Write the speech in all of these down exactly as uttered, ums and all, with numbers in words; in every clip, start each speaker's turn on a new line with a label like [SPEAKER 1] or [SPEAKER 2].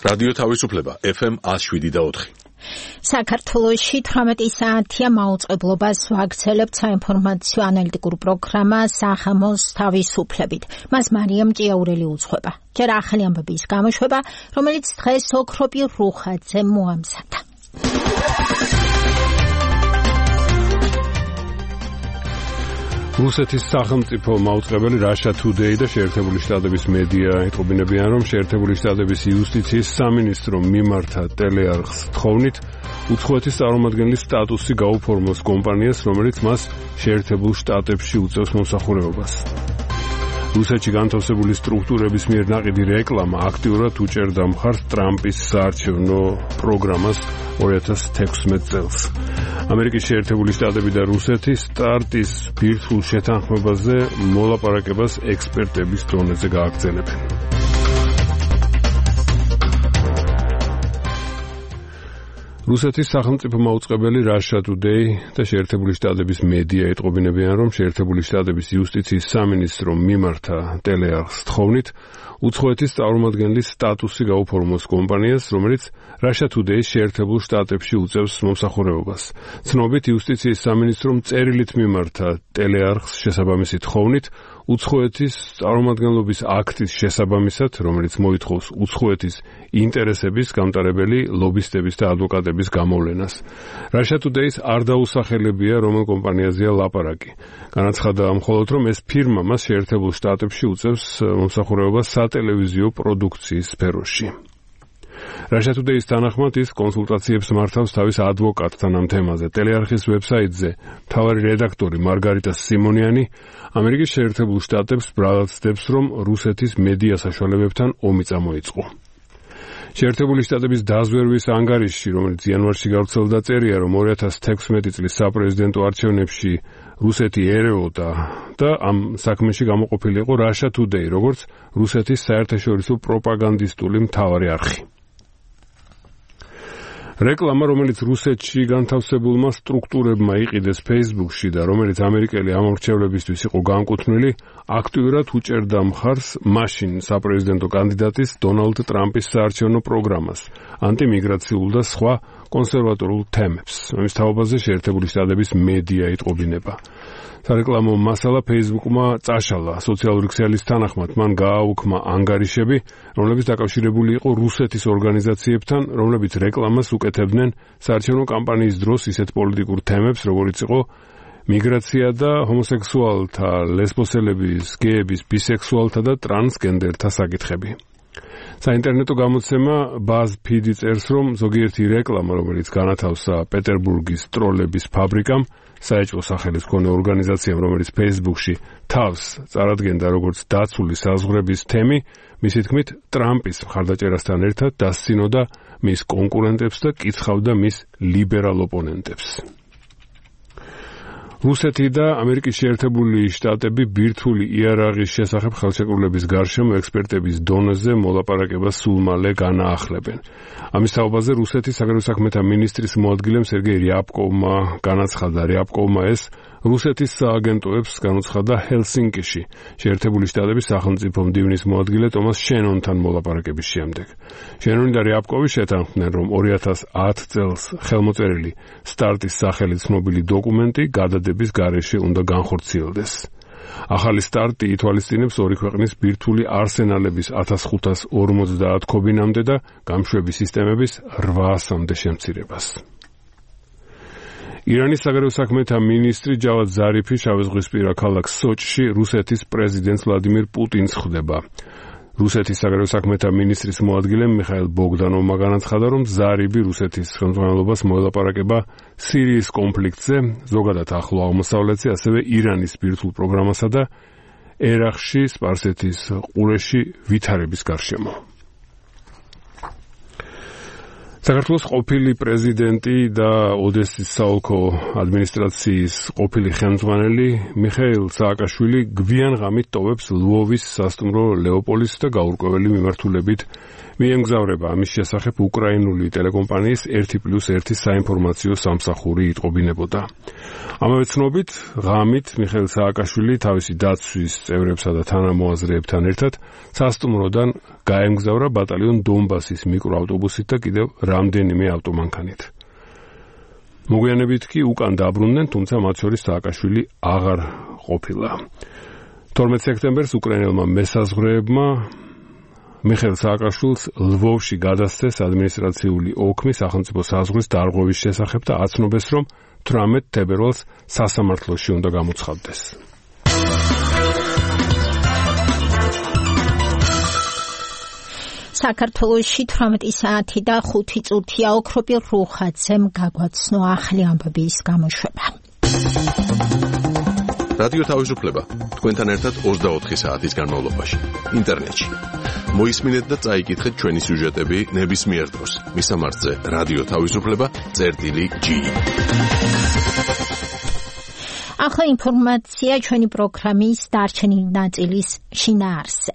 [SPEAKER 1] რადიო თავისუფლება ეფ ემ one oh seven და four.
[SPEAKER 2] საქართველოში თვრამეტი საათია მაუწყებლობას ვაგრძელებთ საინფორმაციო ანალიტიკურ პროგრამა სახამოს თავისუფლებით. მას მარიამ ჭიაურელი უძღვება. ჯერ ახალი ამბების გამოშვება, რომელიც დღეს ოქროპი რუხაძე მოამზადა.
[SPEAKER 3] რუსეთის სახელმწიფო მაუწყებელი Russia Today და შეერთებული შტატების მედია იტყობინებიან, რომ შეერთებული შტატების იუსტიციის სამინისტრომ მიმართა ტელეარხს თხოვნით უცხოეთის წარმომადგენლის სტატუსი გაუფორმოს კომპანიას, რომელიც მას შეერთებულ შტატებში უწევს მომსახურებობას. რუსეთში განთავსებული სტრუქტურების მიერ ნაყიდი რეკლამა აქტიურად უჭერდა მხარს ტრამპის საარჩევნო პროგრამას two thousand sixteen წელს. ამერიკის შეერთებული შტატები და რუსეთი სტარტის ბირთვულ შეთანხმებაზე მოლაპარაკებას ექსპერტების დონეზე გააგრძელებენ. რუსეთის სახელმწიფო მაუწყებელი Russia Today და შეერთებული შტატების მედია იტყობინებიან, რომ შეერთებული შტატების იუსტიციის სამინისტრომ მიმართა ტელეარხს თხოვნით უცხოეთის წარმომადგენლის სტატუსი გაუფორმოს კომპანიას, რომელიც Russia Today-ს შეერთებულ შტატებში უწევს მომსახურებობას. ცნობით, იუსტიციის სამინისტრომ წერილით მიმართა ტელეარხს შესაბამისი თხოვნით უცხოეთის წარმომადგენლობის აქტის შესაბამისად, რომელიც მოითხოვს უცხოეთის ინტერესების გამტარებელი ლობისტების და ადვოკატების გამოვლენას. Russia Today-ს არ დაუსახელებია, რომელ კომპანიაზეა ლაპარაკი. განაცხადა მხოლოდ, რომ ეს ფირმა მას შეერთებულ შტატებში უწევს მომსახურებობას სატელევიზიო პროდუქციის სფეროში. Russia Today-ს თანახმად ის კონსულტაციებს მართავს თავის ადვოკატთან ამ თემაზე. ტელეარხის ვებსაიტზე მთავარი რედაქტორი მარგარიტა სიმონიანი ამერიკის შეერთებულ შტატებს ბრალად ცდებს, რომ რუსეთის მედია საშუალებებთან ომი წამოიწყო. შეერთებული შტატების დაზვერვის ანგარიშში, რომელიც იანვარში გავრცელდა, წერია, რომ two thousand sixteen წლის საპრეზიდენტო არჩევნებში რუსეთი ერეოდა და ამ საქმეში გამოყოფილი იყო Russia Today, როგორც რუსეთის საერთაშორისო პროპაგანდისტული მთავარი არხი. რეკლამა, რომელიც რუსეთში განთავსებულმა სტრუქტურებმა იყიდეს Facebook-ში და რომელიც ამერიკელი ამორჩევლებისთვის იყო განკუთვნილი, აქტიურად უჭერდა მხარს მაშინ საპრეზიდენტო კანდიდატის დონალდ ტრამპის საარჩევნო პროგრამას, ანტიმიგრაციულ და სხვა კონსერვატორულ თემებს. ამის თაობაზე შეერთებული შტატების მედია იტყობინება. სარეკლამო მასალა Facebook-მა წაშალა. სოციალური ქსელის თანახმად მან გააუქმა ანგარიშები, რომლებიც დაკავშირებული იყო რუსეთის ორგანიზაციებთან, რომლებიც რეკლამას უკეთებდნენ საარჩევნო კამპანიის დროს ისეთ პოლიტიკურ თემებს, როგორიც იყო მიგრაცია და ჰომოსექსუალთა, ლესბოსელების, გეების, ბისექსუალთა და ტრანსგენდერთა საკითხები. საინტერნეტო გამოცემა BuzzFeed წერს, რომ ზოგიერთი რეკლამა, რომელიც განათავსა პეტერბურგის ტროლების ფაბრიკამ, საეჭვო სახელის მქონე ორგანიზაციამ, რომელიც Facebook-ში თავს წარადგენდა როგორც დაცული საზღვრების თემი, მისი თქმით, ტრამპის მხარდაჭერასთან ერთად დასცინოდა მის კონკურენტებს და კიცხავდა მის ლიბერალ ოპონენტებს. რუსეთი და ამერიკის შეერთებული შტატები ბირთვული იარაღის შესახებ ხელშეკრულების გარშემო ექსპერტების დონეზე მოლაპარაკებას სულ მალე განაახლებენ. ამის თაობაზე რუსეთის საგარეო საქმეთა მინისტრის მოადგილემ სერგეი რიაბკოვმა განაცხადა, რიაბკოვმა ეს რუსეთის სააგენტოებს განუცხადა ჰელსინკიში, შეერთებული შტატების სახელმწიფო მდივნის მოადგილე ტომას შენონთან მოლაპარაკების შემდეგ. შენონი და რიაბკოვი შეთანხმდნენ, რომ two thousand ten წელს ხელმოწერილი სტარტის სახელით ცნობილი დოკუმენტი გადადების გარეშე უნდა განხორციელდეს. ახალი სტარტი ითვალისწინებს ორი ქვეყნის ბირთვული არსენალების ხუთას ორმოცდაათ ქობინამდე და გამშვები სისტემების რვაასამდე შემცირებას. ირანის საგარეო საქმეთა მინისტრი ჯავად ზარიფი შავიზღვისპირა ქალაქ სოჭში რუსეთის პრეზიდენტს ვლადიმირ პუტინს ხვდება. რუსეთის საგარეო საქმეთა მინისტრის მოადგილე მიხაილ ბოგდანოვმა განაცხადა, რომ ზარიბი რუსეთის ხელმძღვანელობას მოელაპარაკება სირიის კონფლიქტზე, ზოგადად ახლო აღმოსავლეთზე, ასევე ირანის ბირთვულ პროგრამასა და ერახში, სპარსეთის ყურეში ვითარების გარშემო. საქართველოს ყოფილი პრეზიდენტი და ოდესის საოლქო ადმინისტრაციის ყოფილი ხელმძღვანელი მიხეილ სააკაშვილი გვიან ღამით ტოვებს ლვოვის სასტუმრო ლეოპოლის და გაურკვეველი მიმართულებით მიემგზავრება ამის შესახებ უკრაინული ტელეკომპანიის ერთი პლუს ერთი საინფორმაციო სამსახური იტყობინებოდა. ამავე ცნობით, ღამით მიხეილ სააკაშვილი თავისი დაცვის წევრებსა და თანამოაზრეებთან ერთად სასტუმროდან გაემგზავრა ბატალიონ დონბასის მიკროავტობუსით და კიდევ რამდენიმე ავტომანქანით. მოგვიანებით კი უკან დაბრუნდნენ, თუმცა მათ შორის სააკაშვილი აღარ ყოფილა. თორმეტ სექტემბერს უკრაინელმა მესაზღვრეებმა მიხეილ სააკაშვილს ლვოვში გადასცეს ადმინისტრაციული ოქმი სახელმწიფო საზღვრის დარღვევის შესახებ და აცნობეს, რომ თვრამეტ თებერვალს სასამართლოში უნდა გამოცხადდეს.
[SPEAKER 2] საქართველოში თვრამეტი საათი და ხუთი წუთია. ოქროპირ რუხაძემ გაგვაცნო ახალი ამბების გამოშვება.
[SPEAKER 1] რადიო თავისუფლება თქვენთან ერთად ოცდაოთხი საათის განმავლობაში ინტერნეტში. მოისმინეთ და წაიკითხეთ ჩვენი სიუჟეტები ნებისმიერ დროს. მისამართზე რადიო თავისუფლება წერტილი ჯი.
[SPEAKER 2] ახლა ინფორმაცია ჩვენი პროგრამის დარჩენილი ნაწილის შინაარსზე.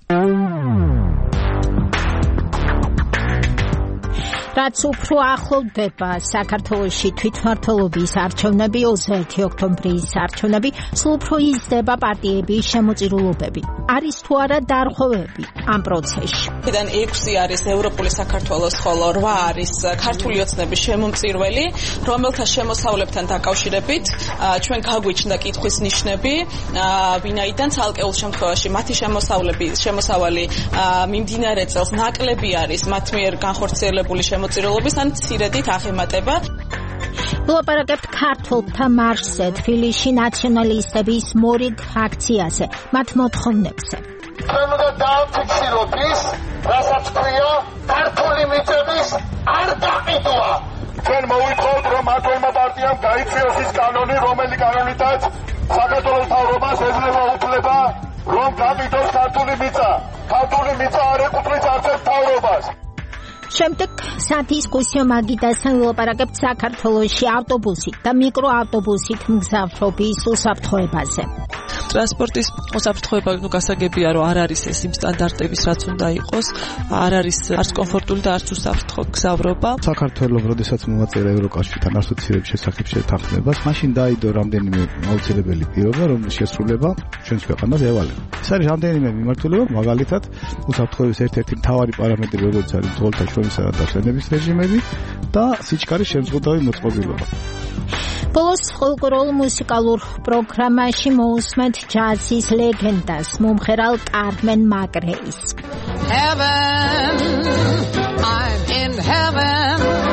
[SPEAKER 2] რაც უფრო ახლოვდება საქართველოში თვითმმართველობის არჩევნები, ოცდაერთი ოქტომბრის არჩევნები, სულ უფრო იზრდება პარტიების შემოწირულობები. არის თუ არა დარღვევები ამ პროცესში.
[SPEAKER 4] იდან ექვსი არის ევროპული საქართველოს, ხოლო რვა არის ქართული ოცნების შემომწირველი, რომელთა შემოსავლებთან დაკავშირებით ჩვენ გაგვიჩნდა კითხვის ნიშნები, ვინაიდან ცალკეულ შემთხვევაში მათი შემოსავლები, შემოსავალი მიმდინარე წელს ნაკლები არის მათ მიერ განხორციელებული შემოწირულობის ან მცირედით აღემატება.
[SPEAKER 2] ვლაპარაკებთ ქართულთა მარშზე, თბილისში ნაციონალისტების მორიგ აქციაზე, მათ მოთხოვნებზე.
[SPEAKER 5] ჩვენ უნდა დავფიქსიროთ ის, რასაც ქვია ქართული მიწების არ გაყიდვა. ჩვენ მოვითხოვთ, რომ მართლმა პარტიამ გაიწვიოს ის კანონი, რომელი კანონითაც საქართველოს მთავრობას ეძლევა უფლება, რომ გაყიდოს ქართული მიწა. ქართული მიწა არ ეკუთვნის არცერთ მთავრობას.
[SPEAKER 2] შემდეგ სადისკუსიო მაგიდასთან ვილაპარაკებთ საქართველოში ავტობუსით და მიკროავტობუსით მგზავრობის უსაფრთხოებაზე.
[SPEAKER 4] ტრანსპორტის უსაფრთხოება გასაგებია, რომ არ არის ეს იმ სტანდარტების, რაც უნდა იყოს, არ არის არც კომფორტული და არც უსაფრთხო გზავრობა.
[SPEAKER 6] საქართველოს როდესაც მოვაწერა ევროკავშირთან ასოცირების შესახებ შეთანხმებას, მაშინ დაიდო რამდენიმე აუცილებელი პირობა, რომლის შესრულება ჩვენს ქვეყანას ევალება. ეს არის რამდენიმე მიმართულება, მაგალითად, უსაფრთხოების ერთ-ერთი მთავარი პარამეტრი, როგორც არის ძღოლთა შრომისა და დაშენების რეჟიმები და სიჩქარის შემზღუდავი მოწყობილობა.
[SPEAKER 2] ბოლოს ფოლკლორულ მუსიკალურ პროგრამაში მოусმენთ ჯაზის ლეგენდას, მომღერალ კარმენ მაკრეის.
[SPEAKER 7] Heaven, I'm in heaven,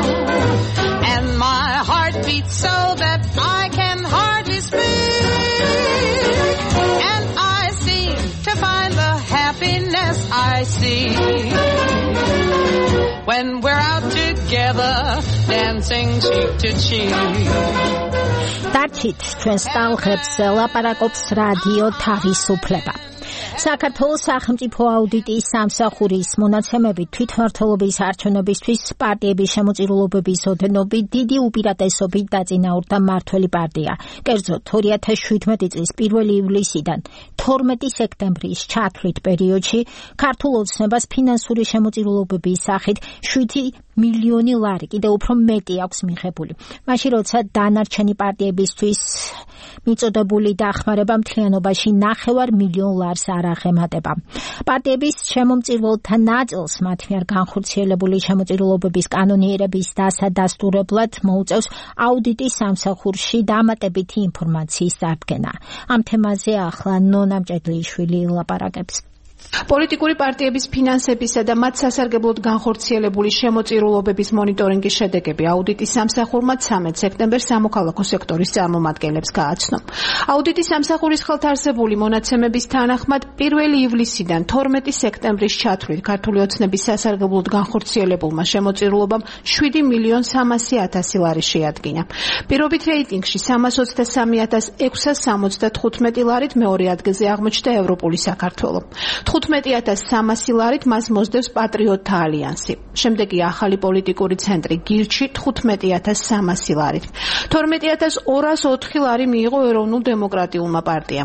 [SPEAKER 7] and my heart beats so that I can hardly speak, and I seem to find the happiness I see when we're out together, dancing cheek to cheek.
[SPEAKER 2] დარჩით ჩვენს ტალღებს ლაპარაკობს რადიო თავისუფლება. საქართველოს სახელმწიფო აუდიტის სამსახურის მონაცემებით თვითმმართველობის არჩევნებისთვის პარტიების შემოწირულობების ოდენობით დიდი უპირატესობით დაწინაურდა მართველი პარტია. კერძოდ ორი ათას შვიდმეტი წლის პირველი ივლისიდან თორმეტი სექტემბრის ჩათვლით პერიოდში ქართულ ოცნებას ფინანსური შემოწირულობების სახით შვიდი მილიონი ლარი, კიდევ უფრო მეტი აქვს მიღებული. მაშინ როცა დანარჩენი პარტიებისთვის მიწოდებული დახმარება მთლიანობაში ნახევარ მილიონ ლარს არ აღემატება. პარტიების შემომწირულთა ნაწილს მათ მიერ განხორციელებული შემოწირულობების კანონიერების დასადასტურებლად მოუწევს აუდიტის სამსახურში დამატებითი ინფორმაციის დადგენა. ამ თემაზე ახლა ნონა მჭედლიშვილი ლაპარაკებს.
[SPEAKER 8] პოლიტიკური პარტიების ფინანსებისა და მათ სასარგებლოდ განხორციელებული შემოწირულობების მონიტორინგის შედეგები აუდიტის სამსახურმა ცამეტ სექტემბერს სამოქალაქო სექტორის წარმომადგენლებს გააცნო. აუდიტის სამსახურის ხელთარსებული მონაცემების თანახმად პირველი ივლისიდან თორმეტი სექტემბრის ჩათვლით ქართული ოცნების სასარგებლოდ განხორციელებულმა შემოწირულობამ შვიდი მილიონ სამასი ათასი ლარი შეადგინა. პირობით რეიტინგში სამას ოცდასამი ათას ექვსას სამოცდათხუთმეტი ლარით მეორე ადგილზე აღმოჩნდა ევროპული საქართველო. თხუთმეტი ათას სამასი ლარით მას მოსდევს პატრიოტთა ალიანსი. შემდეგი ახალი პოლიტიკური ცენტრი გირჩი თხუთმეტი ათას სამასი ლარით. თორმეტი ათას ორას ოთხი ლარი მიიღო ეროვნულ დემოკრატიულმა პარტიამ.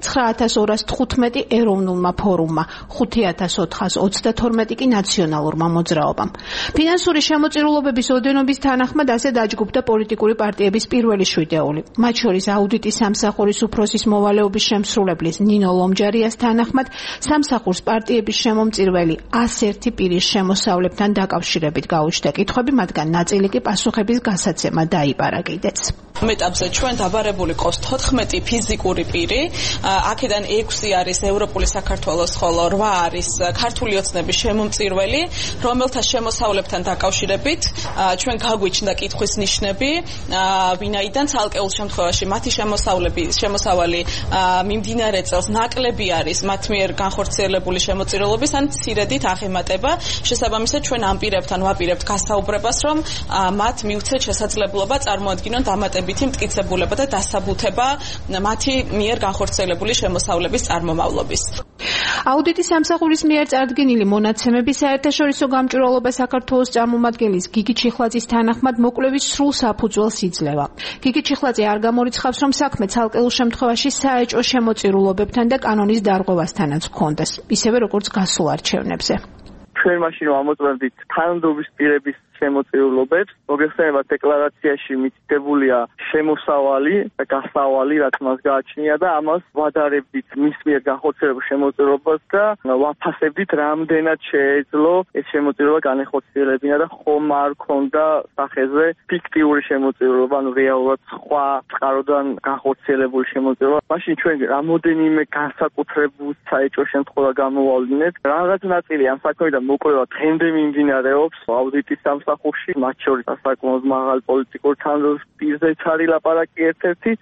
[SPEAKER 8] ცხრა ათას ორას თხუთმეტი ეროვნულმა ფორუმმა, ხუთი ათას ოთხას ოცდათორმეტი კი ნაციონალურმა მოძრაობამ. ფინანსური შემოწირულობების ოდენობის თანახმად ასე დაჯგუფდა პოლიტიკური პარტიების პირველი შვიდეული. მათ შორის აუდიტის სამსახურის უფროსის მოვალეობის შემსრულებლის ნინო ლომჯარიას თანახმად სამსახურს პარტიების შემომწირველი ას ერთი პირის შემოსავლებთან დაკავშირებით გაუჩნდა კითხვები, მათგან ნაწილი კი პასუხების გასაცემა დაიბარა კიდეც.
[SPEAKER 4] მეტაპზე ჩვენ დაბარებული ყავს თოთხმეტი ფიზიკური პირი, აქედან ექვსი არის ევროპული საქართველოს, ხოლო რვა არის ქართული ოცნების შემომწირველი, რომელთა შემოსავლებთან დაკავშირებით ჩვენ გაგვიჩნდა კითხვის ნიშნები, ვინაიდან ცალკეულ შემთხვევაში მათი შემოსავლები, შემოსავალი მიმდინარე წელს ნაკლები არის მათ მიერ განხორციელებული შემოწირულობის ან მცირედით აღემატება. შესაბამისად ჩვენ ამ პირებთან ვაპირებთ გასაუბრებას, რომ მათ მივცეთ შესაძლებლობა წარმოადგინონ დამატებითი მტკიცებულება და დასაბუთება მათი მიერ განხორციელებული შემოსავლების წარმომავლობის.
[SPEAKER 8] აუდიტის სამსახურის მიერ წარდგენილი მონაცემების საერთაშორისო გამჭვირვალობა საქართველოს წარმომადგენლის გიგი ჩიხლაძის თანახმად მოკვლევის სრულ საფუძველს იძლევა. გიგი ჩიხლაძე არ გამორიცხავს, რომ საქმე ცალკეულ შემთხვევაში საეჭვო შემოწირულობებთან და კანონის დარღვევასთანაც ჰქონდეს, ისევე როგორც გასულ არჩევნებზე.
[SPEAKER 9] ჩვენ მაშინ ამოწმებდით თანამდებობის პირების შემოწირულობებს, მოგეხსენებათ დეკლარაციაში მითითებულია შემოსავალი და გასავალი, რაც მას გააჩნია და ამას ვადარებდით მის მიერ განხორციელებულ შემოწირულობას და ვაფასებდით, რამდენად შეეძლო ეს შემოწირულობა განეხორციელებინა და ხომ არ ქონდა სახეზე ფიქტიური შემოწირულობა, ანუ რეალურად სხვა წყაროდან განხორციელებული შემოწირულობა. მაშინ ჩვენ რამოდენიმე განსაკუთრებულ საეჭვო შემთხვევა გამოვავლინეთ. რაღაც ნაწილი ამ საქმედან მოკვლევა დღემდე მიმდინარეობს აუდიტის სამსახურში, მათ შორის საკმაოდ მაღალ პოლიტიკურ თანამდებობის პირზეც არის ლაპარაკი ერთ-ერთი.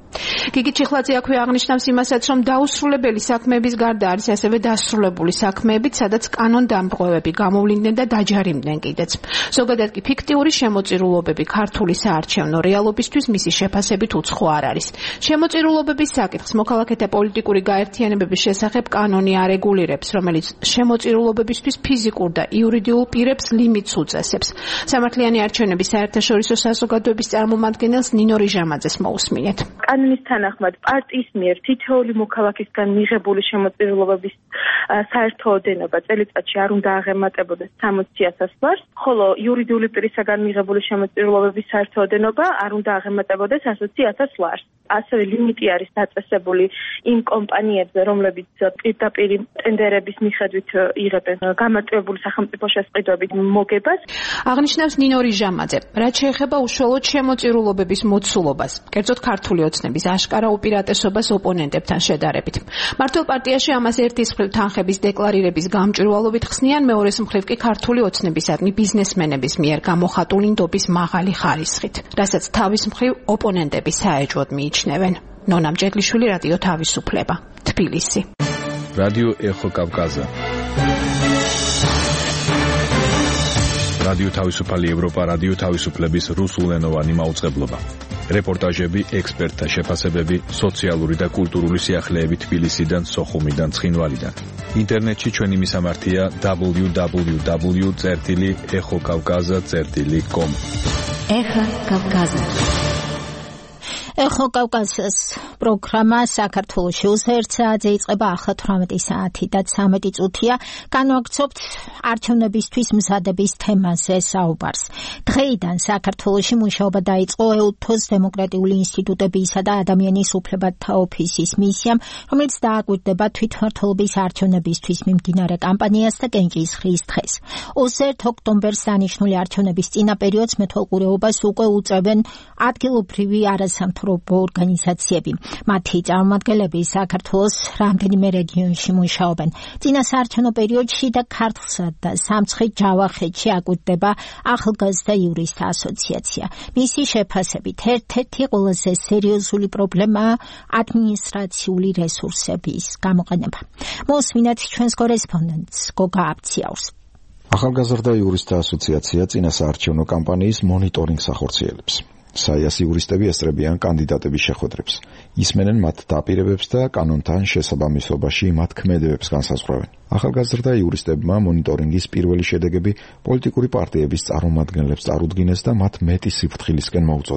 [SPEAKER 8] გიგი ჩიხლაძე აქვე აღნიშნავს იმასაც, რომ დაუსრულებელი საქმეების გარდა არის ასევე დასრულებული საქმეებიც, სადაც კანონდამტყვევები გამოვლინდნენ და დაჯარიმდნენ კიდეც. ზოგადად კი ფიქტიური შემოწირულობები ქართული საარჩევნო რეალობისთვის მისი შეფასებით უცხო არ არის. შემოწირულობების საკითხს მოქალაქეთა პოლიტიკური გაერთიანებების შესახებ კანონი არეგულირებს, რომელიც შემოწირულობებისთვის ფიზიკურ და იურიდიულ პირებს ლიმიტს უწესებს. სამართლიანი არჩევნების საერთაშორისო საზოგადოების წარმომადგენელს ნინო რიჟამაძეს მოусმინეთ.
[SPEAKER 10] კანონის თანახმად პარტიის მიერ თითოეული მოქალაქისგან მიღებული შემოწირულობების საერთო ოდენობა წელიწადში არ უნდა აღემატებოდეს სამოცი ათას ლარს, ხოლო იურიდიული პირისაგან მიღებული შემოწირულობების საერთო ოდენობა არ უნდა აღემატებოდეს ოცდაოთხ ათას ლარს. ასევე ლიმიტი არის დაწესებული იმ კომპანიებზე, რომლებიც პირდაპირ ტენდერების მიხედვით იღებენ გამარტივებული სახელმწიფო შესყიდვებით მოგებას.
[SPEAKER 8] აღნიშნავს ნინო რიჟამაძე, რაც შეეხება უშუალოდ შემოწირულობების მოცულობას, კერძოდ ქართული ოცნების აშკარა უპირატესობას ოპონენტებთან შედარებით. მართლ პარტიაში ამას ერთის მხრივ თანხების დეკლარირების გამჭვირვალობით ხსნიან, მეორეს მხრივ კი ქართული ოცნებისადმი ბიზნესმენების მიერ გამოხატული ნდობის მაღალი ხარისხით, რასაც თავის მხრივ ოპონენტები საეჭვოდ მიიჩნევენ. ნონა მჭედლიშვილი, რადიო თავისუფლება, თბილისი.
[SPEAKER 11] რადიო ეხო კავკაზა. რადიო თავისუფალი ევროპა, რადიო თავისუფლების რუსულენოვანი მაუწყებლობა. რეპორტაჟები, ექსპერტთა შეფასებები, სოციალური და კულტურული სიახლეები თბილისიდან, სოხუმიდან, ცხინვალიდან. ინტერნეტში ჩვენი მისამართია დაბლიუ დაბლიუ დაბლიუ წერტილი ეხო კავკაზა წერტილი კომ.
[SPEAKER 2] ეხო კავკაზა. ეხო კავკაზის პროგრამა საქართველოში უსერთ საათზე იწყება, ახლა თვრამეტი საათი და ცამეტი წუთია. განვაგრძობთ არჩევნებისთვის მზადების თემაზე საუბარს. დღეიდან საქართველოში მუშაობა დაიწყო ეუთოს დემოკრატიული ინსტიტუტებისა და ადამიანის უფლებათა ოფისის მისიამ, რომელიც დააკვირდება თვითმმართველობის არჩევნებისთვის მიმდინარე კამპანიას და კენჭისყრის დღეს. უსერთ ოქტომბერს დანიშნული არჩევნების წინა პერიოდს მეთვალყურეობას უკვე უწევენ ადგილობრივი არასამთავრობო ორგანიზაციები. მათი წარმომადგენლები საქართველოს რამდენიმე რეგიონში მუშაობენ. წინა საარჩევნო პერიოდში და ქართლსა და სამცხე ჯავახეთში აკვირდება ახალგაზრდა იურისტთა ასოციაცია. მისი შეფასებით ერთ-ერთი ყველაზე სერიოზული პრობლემაა ადმინისტრაციული რესურსების გამოყენება. მოსმინათ ჩვენს კორესპონდენტს გოგა აბციაურს.
[SPEAKER 12] ახალგაზრდა იურისტთა ასოციაცია წინა საარჩევნო კამპანიის მონიტორინგს ახორციელებს. საიას იურისტები ესწრებიან კანდიდატების შეხვედრებს, ისმენენ მათ დაპირებებს და კანონთან შესაბამისობაში მათ ქმედებებს განსაზღვრავენ. ახალგაზრდა იურისტებმა მონიტორინგის პირველი შედეგები პოლიტიკური პარტიების წარმომადგენლებს წარუდგინეს და მათ მეტი სიფრთხილისკენ მოუწოდეს.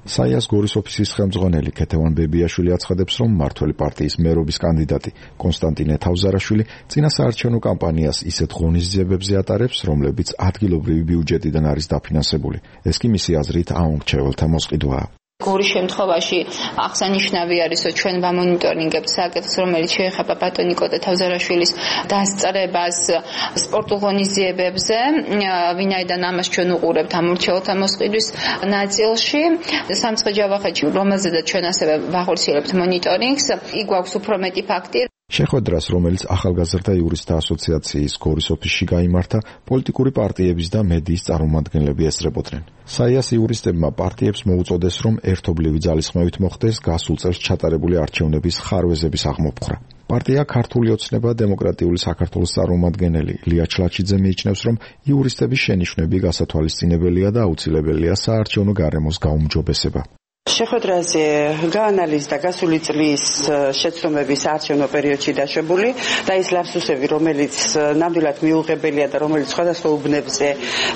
[SPEAKER 12] საიას გორის ოფისის ხელმძღვანელი ქეთევან ბებიაშვილი აცხადებს, რომ მმართველი პარტიის მერობის კანდიდატი კონსტანტინე თავზარაშვილი წინა საარჩევნო კამპანიას ისეთ ღონისძიებებზე ატარებს, რომლებიც ადგილობრივი ბიუჯეტიდან არის დაფინანსებული. ეს კი მისი აზრით აუმრჩეველთა მოსყიდვაა.
[SPEAKER 13] გორის შემთხვევაში აღსანიშნავი არის, რომ ჩვენ ვამონიტორინგებთ საკითხს, რომელიც შეეხება ბატონი კოტე თავზარაშვილის დასწრებას სპორტულ ღონისძიებებზე, ვინაიდან ამას ჩვენ უყურებთ ამორჩეულთა მოსყიდვის ნაწილში. სამცხე-ჯავახეთში, რომელზედაც ჩვენ ასევე ვახორციელებთ მონიტორინგს, იქ გვაქვს უფრო მეტი ფაქტი.
[SPEAKER 12] შეხვედრას, რომელიც ახალგაზრდა იურისტთა ასოციაციის გორის ოფისში გაიმართა, პოლიტიკური პარტიების და მედიის წარმომადგენლები ესწრებოდნენ. საიას იურისტებმა პარტიებს მოუწოდეს, რომ ერთობლივი ძალისხმევით მოხდეს გასულ წელს ჩატარებული არჩევნების ხარვეზების აღმოფხვრა. პარტია ქართული ოცნება დემოკრატიული საქართველოს წარმომადგენელი ლია ჩლაჩიძე მიიჩნევს, რომ იურისტების შენიშვნები გასათვალისწინებელია და აუცილებელია საარჩევნო გარემოს გაუმჯობესება.
[SPEAKER 14] შეხვედრაზე გაანალიზდა გასული წლის შეცდომების არჩევნო პერიოდში დაშვებული და ის ლაფსუსები, რომელიც ნამდვილად მიუღებელია და რომელიც სხვადასხვა უბნებზე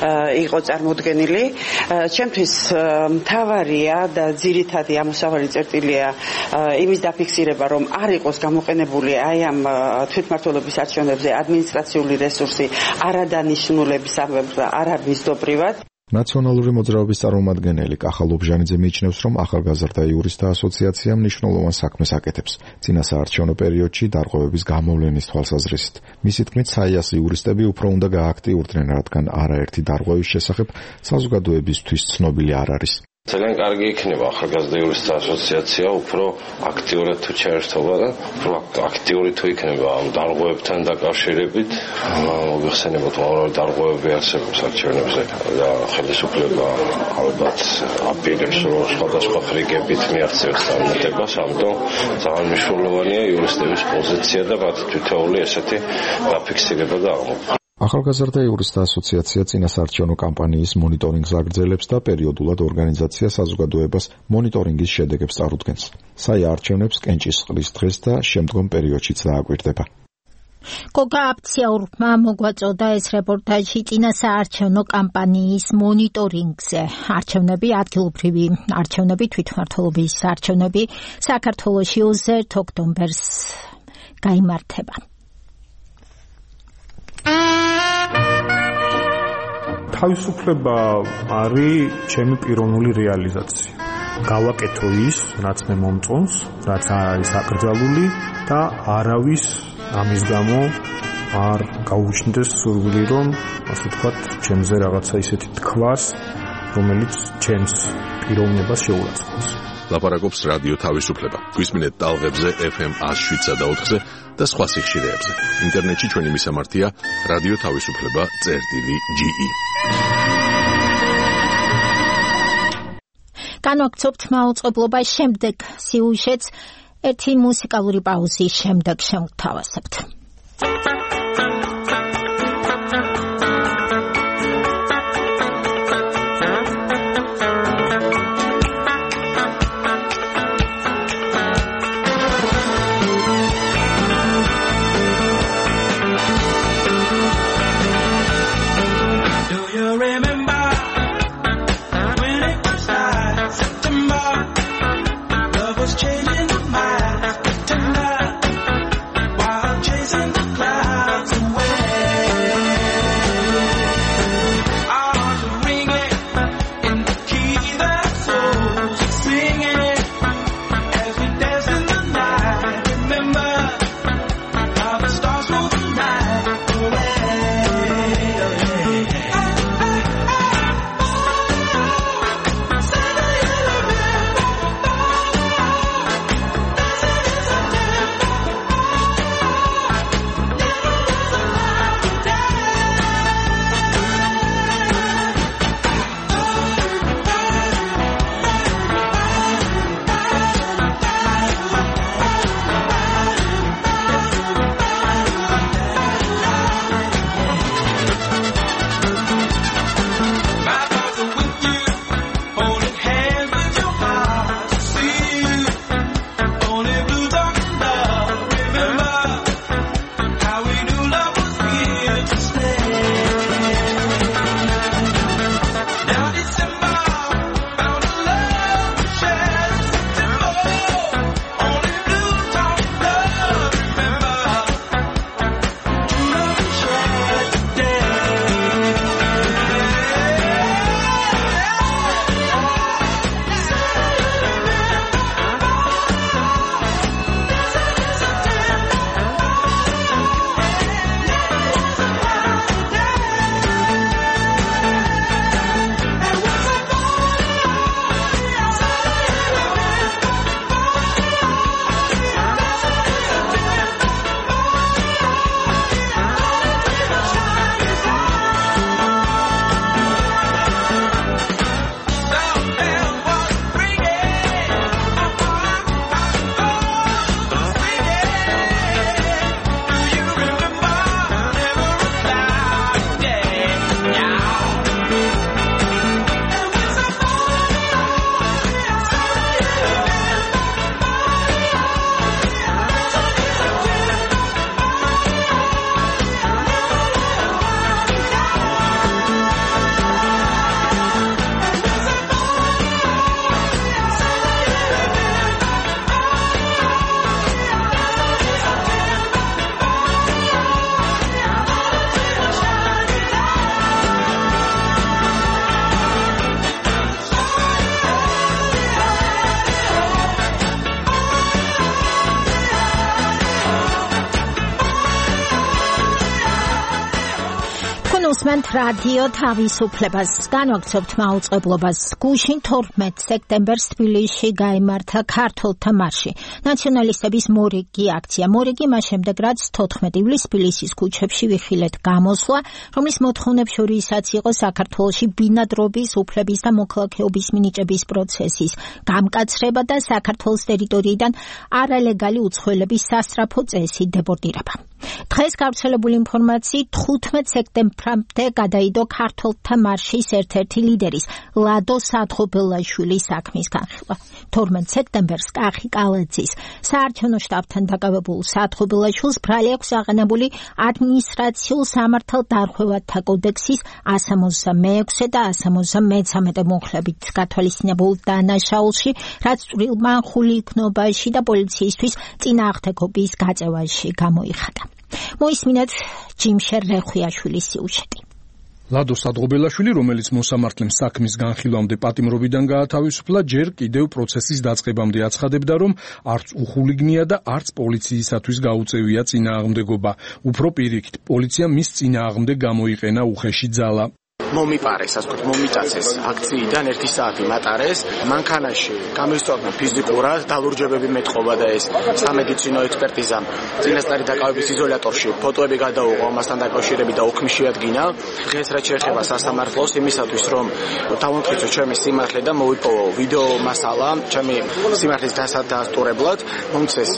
[SPEAKER 14] იყო წარმოდგენილი. ჩემთვის მთავარია და ძირითადი ამოსავალი წერტილია იმის დაფიქსირება, რომ არ იყოს გამოყენებული აი ამ თვითმმართველობის არჩევნებზე ადმინისტრაციული რესურსი არადანიშნულების ამბებს და არამიზდობრივად.
[SPEAKER 12] ნაციონალური მოძრაობის წარმომადგენელი კახა ლობჟანიძე მიიჩნევს, რომ ახალგაზრდა იურისტთა ასოციაცია მნიშვნელოვან საქმეს აკეთებს წინა საარჩევნო პერიოდში დარღვევების გამოვლენის თვალსაზრისით. მისი თქმით, საიას იურისტები უფრო უნდა გააქტიურდნენ, რადგან არაერთი დარღვევის შესახებ საზოგადოებისთვის ცნობილი არ არის.
[SPEAKER 15] ძალიან კარგი იქნება ახალგაზრდა იურისტთა ასოციაცია უფრო აქტიურად თუ ჩაერთობა და უფრო აქტიური თუ იქნება ამ დარღვევებთან დაკავშირებით. მოგეხსენებათ, რომ დარღვევები არსებობს არჩევნებზე და ხელისუფლება ალბათ აპირებს, რომ სხვადასხვა ხრიგებით მიაღწევს წარმატებას, ამიტომ ძალიან მნიშვნელოვანია იურისტების პოზიცია და მათ თითოეული ესეთი დაფიქსირება და აღმოფხვრა.
[SPEAKER 12] ახალგაზრდა იურისტთა ასოციაცია წინა საარჩევნო კამპანიის მონიტორინგს აგრძელებს და პერიოდულად ორგანიზაცია საზოგადოებას მონიტორინგის შედეგებს წარუდგენს. საია არჩევნებს კენჭისყრის დღეს და შემდგომ პერიოდშიც დააკვირდება.
[SPEAKER 2] გოგა აფციაურმა მოგვაწოდა ეს რეპორტაჟი წინა საარჩევნო კამპანიის მონიტორინგზე. არჩევნები, ადგილობრივი არჩევნები, თვითმმართველობის არჩევნები საქართველოში ოცდაერთი ოქტომბერს გაიმართება.
[SPEAKER 16] თავისუფლება არის ჩემი პიროვნული რეალიზაცია. გავაკეთო ის, რაც მე მომწონს, რაც არის აკრძალული და არავის ამის გამო არ გაუჩნდეს სურვილი, რომ ასე ვთქვათ, ჩემზე რაღაცა ისეთი თქვას, რომელიც ჩემს პიროვნებას შეურაცხყოფს.
[SPEAKER 1] ლაპარაკობს რადიო თავისუფლება. გვისმინეთ ტალღებზე ეფ ემ one oh seven point ocho-ზე და სხვა სიხშირეებზე. ინტერნეტში ჩვენი მისამართია რადიო თავისუფლება წერტილი ჯი ი.
[SPEAKER 2] განვაგრძობთ მაუწყებლობას შემდეგ სიუჟეტს ერთი მუსიკალური პაუზის შემდეგ შევთავაზებთ.
[SPEAKER 17] Changing the mind, tonight, while chasing the clouds.
[SPEAKER 2] მისმენთ რადიო თავისუფლებას. განვაგრძობთ მაუწყებლობას. გუშინ თორმეტ სექტემბერს თბილისში გაიმართა ქართველთა მარში. ნაციონალისტების მორიგი აქცია. მორიგი მას შემდეგ, რაც თოთხმეტი ივლისს თბილისის ქუჩებში ვიხილეთ გამოსვლა, რომლის მოთხოვნებს შორისაც იყო საქართველოში ბინადრობის, უფლების და მოქალაქეობის მინიჭების პროცესის გამკაცრება და საქართველოს ტერიტორიიდან არალეგალი უცხოელების სასწრაფო წესით დეპორტირება. დღეს გავრცელებული ინფორმაციით თხუთმეტ სექტემბრამდე გადაიდო ქართველთა მარშის ერთ-ერთი ლიდერის ლადო სადღობელაშვილის საქმის განხილვა. თორმეტ სექტემბერს კახი კალაძის საარჩევნო შტაბთან დაკავებულ სადღობელაშვილს ბრალი აქვს აღანებული ადმინისტრაციულ სამართალ დარღვევათა კოდექსის one seventy-six და one seventy-three მუხლებით გათვალისწინებულ დანაშაულში, რაც წვრილმანხული იქნობაში და პოლიციისთვის წინააღმდეგობის გაწევაში გამოიხატა. მოისმინეთ ჯიმშერ რეხვიაშვილის სიუჟეტი.
[SPEAKER 17] ლადო სადღობელაშვილი, რომელიც მოსამართლემ საქმის განხილვამდე პატიმრობიდან გაათავისუფლა, ჯერ კიდევ პროცესის დაწყებამდე აცხადებდა, რომ არც უხულიგნია და არც პოლიციისათვის გაუწევია წინააღმდეგობა. უფრო პირიქით, პოლიციამ მის წინააღმდეგ გამოიყენა უხეში ძალა.
[SPEAKER 18] მომიპარეს, ასე ვთქვათ, მომიწაცეს აქციიდან ერთი საათი მატარეს. მანქანაში გამოსწორდნენ ფიზიკურად, დალურჯებები მეტყობა და ეს სამედიცინო ექსპერტიზამ წინასწარი დაკავების იზოლატორში ფოტოები გადაუღო ამასთან დაკავშირებით და ოქმი შეადგინა. დღეს რაც შეეხება სასამართლოს, იმისათვის რომ დავამტკიცო ჩემი სიმართლე და მოვიპოვო ვიდეო მასალა ჩემი სიმართლის დასადასტურებლად, მომცეს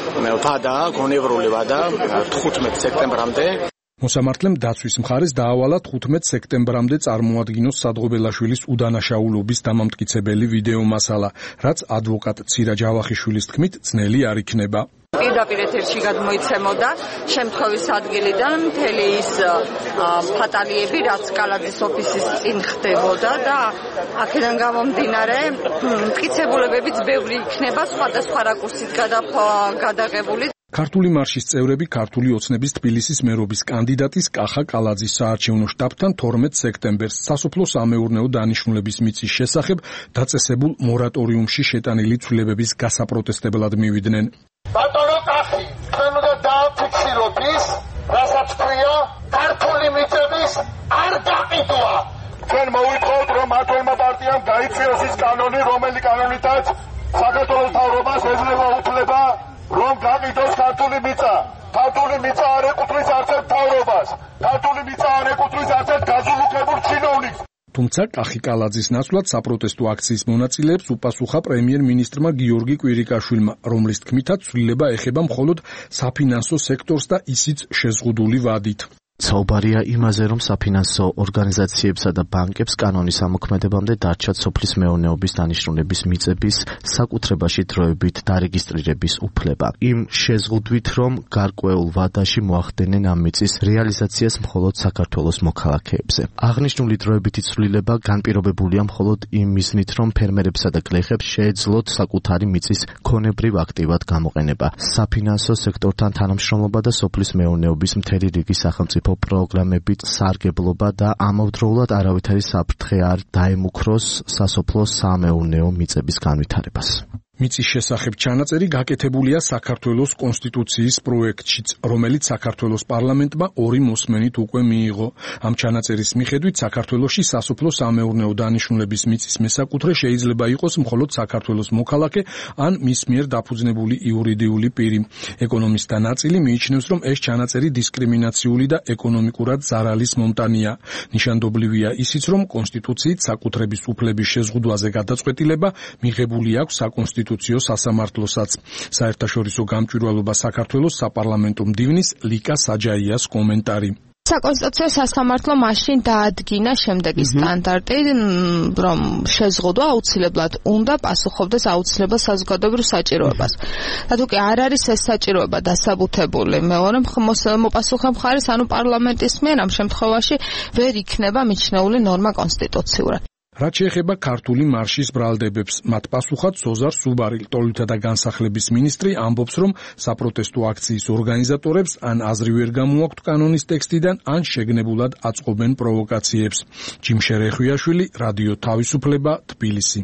[SPEAKER 18] ვადა, გონევრული ვადა თხუთმეტ სექტემბრამდე.
[SPEAKER 17] მოსამართლემ დაცვის მხარეს დაავალა თხუთმეტ სექტემბრამდე წარმოადგინოს სადღობელაშვილის უდანაშაულობის დამამტკიცებელი ვიდეო მასალა, რაც ადვოკატ ცირა ჯავახიშვილის თქმით ძნელი არ იქნება.
[SPEAKER 19] პირდაპირ ეთერში გადმოიცემოდა შემთხვევის ადგილიდან მთელი ის ფატალიები, რაც კალაძის ოფისის წინ ხდებოდა და აქედან გამომდინარე მტკიცებულებებიც ბევრი იქნება სხვადასხვა რაკურსით გადაღებული.
[SPEAKER 17] ქართული მარშის წევრები ქართული ოცნების თბილისის მერობის კანდიდატის კახა კალაძის საარჩევნო შტაბთან თორმეტ სექტემბერს სასოფლო-სამეურნეო დანიშნულების მიწის შესახებ დაწესებულ მორატორიუმში შეტანილი ცვლილებების გასაპროტესტებლად მივიდნენ.
[SPEAKER 5] ბატონო კახი, ჩვენ უნდა დააფიქსიროთ ის, რასაც ქვია ქართული მიწების არ გაყიდვა. ჩვენ მოვიტყოთ, რომ მათმა პარტიამ გაიწვიოს ის კანონი, რომელი კანონითაც საქართველოს მთავრობას ეძლევა უფლება რომ გაყიდოს ქართული მიწა. ქართული მიწა არ ეკუთვნის არცერთ მთავრობას. ქართული მიწა არ ეკუთვნის არცერთ გაზულუქებულ ჩინოვნიკს.
[SPEAKER 17] თუმცა კახი კალაძის ნაცვლად საპროტესტო აქციის მონაწილეებს უპასუხა პრემიერ-მინისტრმა გიორგი კვირიკაშვილმა, რომლის თქმითაც ცვლილება ეხება მხოლოდ საფინანსო სექტორს და ისიც შეზღუდული ვადით.
[SPEAKER 20] საუბარია იმაზე, რომ საფინანსო ორგანიზაციებსა და ბანკებს კანონის ამოქმედებამდე დარჩათ სოფლის მეურნეობის დანიშნულების მიწების საკუთრებაში დროებით დარეგისტრირების უფლება. იმ შეზღუდვით, რომ გარკვეულ ვადაში მოახდენენ ამ მიწის რეალიზაციას მხოლოდ საქართველოს მოქალაქეებზე. აღნიშნული დროებითი ცვლილება განპირობებულია მხოლოდ იმ მიზნით, რომ ფერმერებსა და გლეხებს შეეძლოთ საკუთარი მიწის ქონებრივ აქტივად გამოყენება. საფინანსო სექტორთან თანამშრომლობა და სოფლის მეურნეობის მთელი რიგი სახელმწიფო პროგრამებით სარგებლობა და ამავდროულად არავითარი საფრთხე არ დაემუქროს სასოფლო-სამეურნეო მიწების განვითარებას.
[SPEAKER 17] მიწის შესახებ ჩანაწერი გაკეთებულია საქართველოს კონსტიტუციის პროექტშიც, რომელიც საქართველოს პარლამენტმა ორი მოსმენით უკვე მიიღო. ამ ჩანაწერის მიხედვით საქართველოში სასოფლო-სამეურნეო დანიშნულების მიწის მესაკუთრე შეიძლება იყოს მხოლოდ საქართველოს მოქალაქე ან მის მიერ დაფუძნებული იურიდიული პირი. ეკონომისტთა ნაწილი მიიჩნევს, რომ ეს ჩანაწერი დისკრიმინაციული და ეკონომიკურად ზარალის მომტანია. ნიშანდობლივია ისიც, რომ კონსტიტუციით საკუთრების უფლების შეზღუდვაზე გადაწყვეტილება მიღებული აქვს საკონსტიტუციო სასამართლოსაც. საერთაშორისო გამჭვირვალობა საქართველოს საპარლამენტო მდივნის ლიკა საჯაიას კომენტარი.
[SPEAKER 21] საკონსტიტუციო სასამართლო მაშინ დაადგინა შემდეგი სტანდარტი, რომ შეზღუდვა აუცილებლად უნდა პასუხობდეს აუცილებელ საზოგადოებრივ საჭიროებას. და თუ კი არ არის ეს საჭიროება დასაბუთებული მეორე მოპასუხე მხარის, ანუ პარლამენტის მიერ, ამ შემთხვევაში ვერ იქნება მიჩნეული ნორმა კონსტიტუციურად.
[SPEAKER 17] რაც შეეხება ქართული მარშის ბრალდებებს, მათ პასუხად ზოზარ სუბარი, ლტოლვილთა და განსახლების მინისტრი, ამბობს, რომ საპროტესტო აქციის ორგანიზატორებს ან აზრი ვერ გამოაქვთ კანონის ტექსტიდან, ან შეგნებულად აწყობენ პროვოკაციებს. ჯიმშერ რეხვიაშვილი, რადიო თავისუფლება, თბილისი.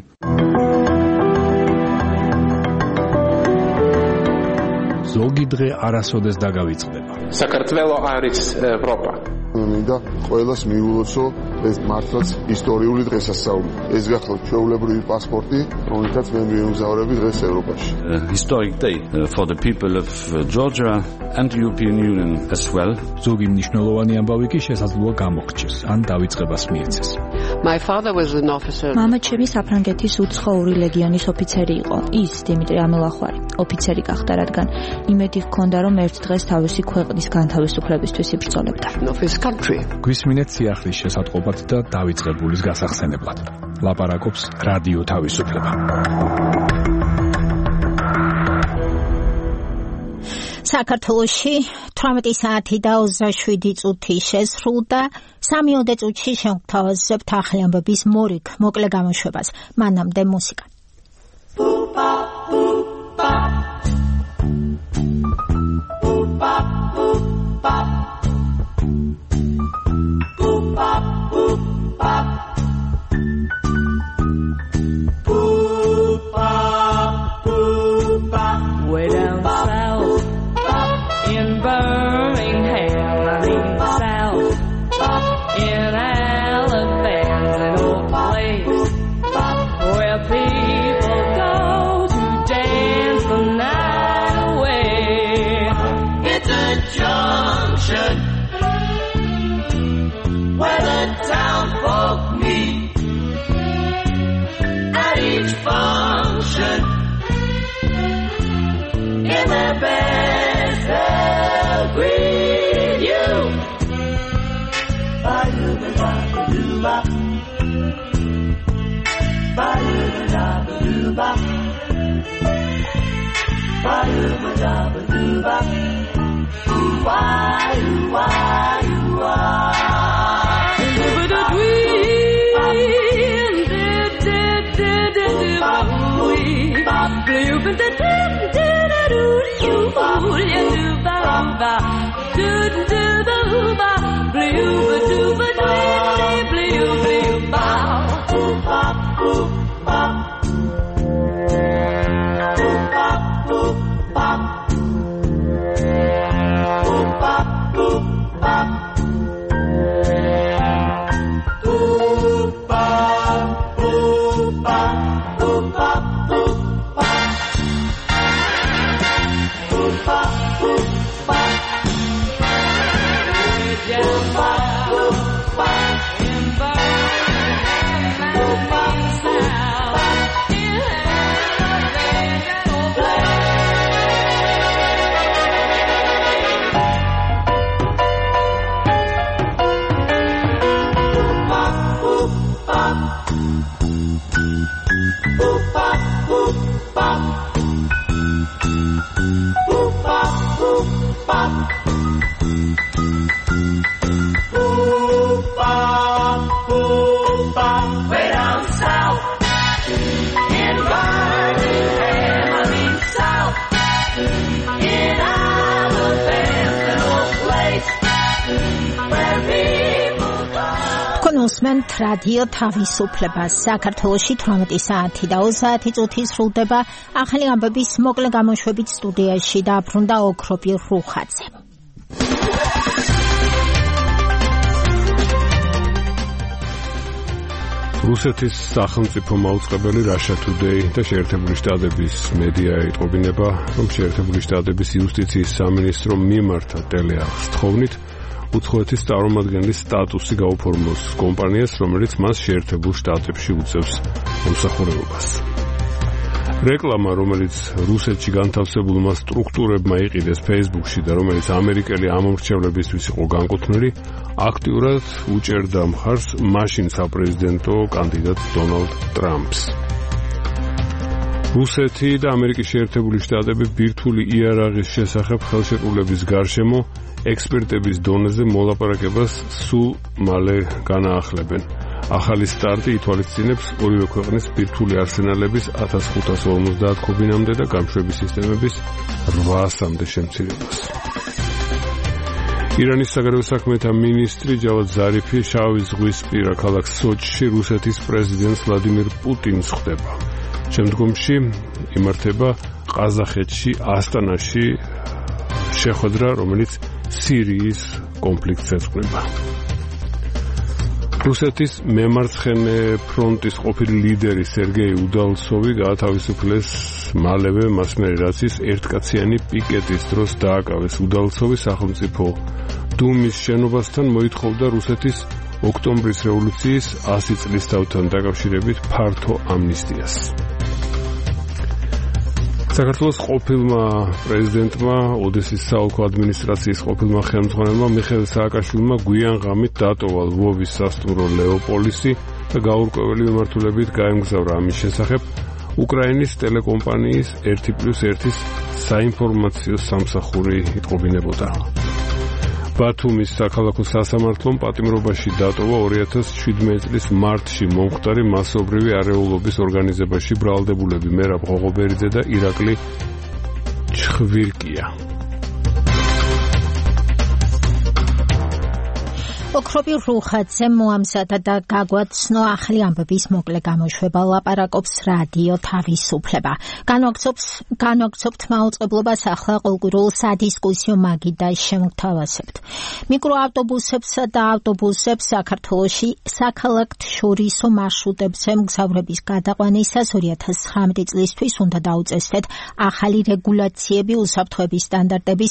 [SPEAKER 3] ზოგი დღე არასოდეს დაგავიწყდება.
[SPEAKER 22] საქართველო არის ევროპა.
[SPEAKER 6] და ყველას მიულოცო ეს მართლაც ისტორიული დღესასწაული. ეს გახლავთ ჩვეულებრივი პასპორტი, რომელთაც მე მიემგზავრები დღეს ევროპაში.
[SPEAKER 22] A historic day for the people of Georgia and the European Union as well.
[SPEAKER 11] ზოგი მნიშვნელოვანი ამბავი კი შესაძლოა გამოხჩეს, ან დაიწყებას მიეცეს.
[SPEAKER 23] My father was an officer.
[SPEAKER 24] მამა ჩემი საფრანგეთის უცხოური ლეგიონის ოფიცერი იყო. ის დიმიტრი ამელახვარი, ოფიცერი გახდა, რადგან იმედი ჰქონდა, რომ ერთ დღეს თავისი ქვეყნის განთავისუფლებისთვის იბრძოლებდა.
[SPEAKER 11] გვისმინეთ სიახლის შესატყობად და დაიწყებულის გასახსენებლად. ლაპარაკობს რადიო თავისუფლება.
[SPEAKER 2] საქართველოში თვრამეტი საათი და ოცდაშვიდი წუთი შესრულდა. სამიოდე წუთში შევთავაზებთ ახალი ამბების მორიგ მოკლე გამოშვებას. მანამდე მუსიკა.
[SPEAKER 7] Way down south in Birmingham, I mean south in Alabama, an old place where people go to dance the night away. It's a junction where the town folk meet at each function. In the best they'll greet you. Ba-do-ba-da-ba-do-ba. Ba-do-ba-da-ba-do-ba. Ba-do-ba-da-ba-do-ba. Ooh-wah, ooh-wah, ooh-wah. Ooh-ba-da-dwee,
[SPEAKER 2] უსმენთ რადიო თავისუფლებას. საქართველოში თვრამეტი საათი და ოცდაათი წუთი სრულდება. ახალი ამბების მოკლე გამოშვებით სტუდიაში დაბრუნდა ოქროპი რუხაძე.
[SPEAKER 3] რუსეთის სახელმწიფო მაუწყებელი Russia Today და შეერთებული შტატების მედია ეტყობინება, რომ შეერთებული შტატების იუსტიციის სამინისტრო მიმართა ტელეარხს თხოვნით უცხოეთის წარმომადგენლის სტატუსი გაუფორმოს კომპანიას, რომელიც მას შეერთებულ შტატებში უწევს მომსახურებას. რეკლამა, რომელიც რუსეთში განთავსებულმა სტრუქტურებმა იყიდეს Facebook-ში და რომელიც ამერიკელი ამომრჩევლებისთვის იყო განკუთვნილი, აქტიურად უჭერდა მხარს მაშინ საპრეზიდენტო კანდიდატ დონალდ ტრამპს. რუსეთი და ამერიკის შეერთებული შტატები ბირთვული იარაღის შესახებ ხელშეკრულების გარშემო ექსპერტების დონეზე მოლაპარაკებას სულ მალე განაახლებენ. ახალი სტარტი ითვალისწინებს ორივე ქვეყნის ბირთვული არსენალების ათას ხუთას ორმოცდაათ კუბინამდე და გამშვების სისტემების რვაასამდე შემცირებას. ირანის საგარეო საქმეთა მინისტრი ჯავად ზარიფი შავი ზღვისპირა ქალაქ სოჩში რუსეთის პრეზიდენტ ვლადიმირ პუტინს ხვდება. შემდგომში იმართება ყაზახეთში ასტანაში შეხვედრა, რომელიც სირიის კონფლიქტს ეძღვნება. რუსეთის მემარცხენე ფრონტის ყოფილი ლიდერი სერგეი უდალცოვი გაათავისუფლეს მალევე, მას მერე რაც ის ერთკაციანი პიკეტის დროს დააკავეს. უდალცოვი სახელმწიფო დუმის შენობასთან მოითხოვდა რუსეთის ოქტომბრის რევოლუციის ასი წლის დავთან დაკავშირებით ფართო ამნისტიას. საქართველოს ყოფილმა პრეზიდენტმა, ოდესის საოლქო ადმინისტრაციის ყოფილმა ხელმძღვანელმა მიხეილ სააკაშვილმა გვიან ღამით დატოვა ლვოვის სასტუმრო ლეოპოლისი და გაურკვეველი მიმართულებით გაემგზავრა. ამის შესახებ უკრაინის ტელეკომპანიის ერთი პლუს ერთის საინფორმაციო სამსახური იტყობინებოდა. ბათუმის საქალაქო სასამართლომ პატიმრობაში დატოვა ორი ათას შვიდმეტი წლის მარტში მომხდარი მასობრივი არეულობის ორგანიზებაში ბრალდებულები მერაბ ღოღობერიძე და ირაკლი ჩხვირკია.
[SPEAKER 2] ოქროპი რუხაძე მოამზადა და გაგვაცნო ახალი ამბების მოკლე გამოშვება, ლაპარაკობს რადიო თავისუფლება. განვაგრძობთ მაუწყებლობას ახლა ყოლკვირულ სადისკუსიო მაგიდას შემოგთავაზებთ. მიკროავტობუსებსა და ავტობუსებს საქართველოში საქალაქთშორისო მარშრუტებზე მგზავრების გადაყვანისას ორი ათას ცხრამეტი წლისთვის უნდა დაუწესდეთ ახალი რეგულაციები უსაფრთხოების სტანდარტების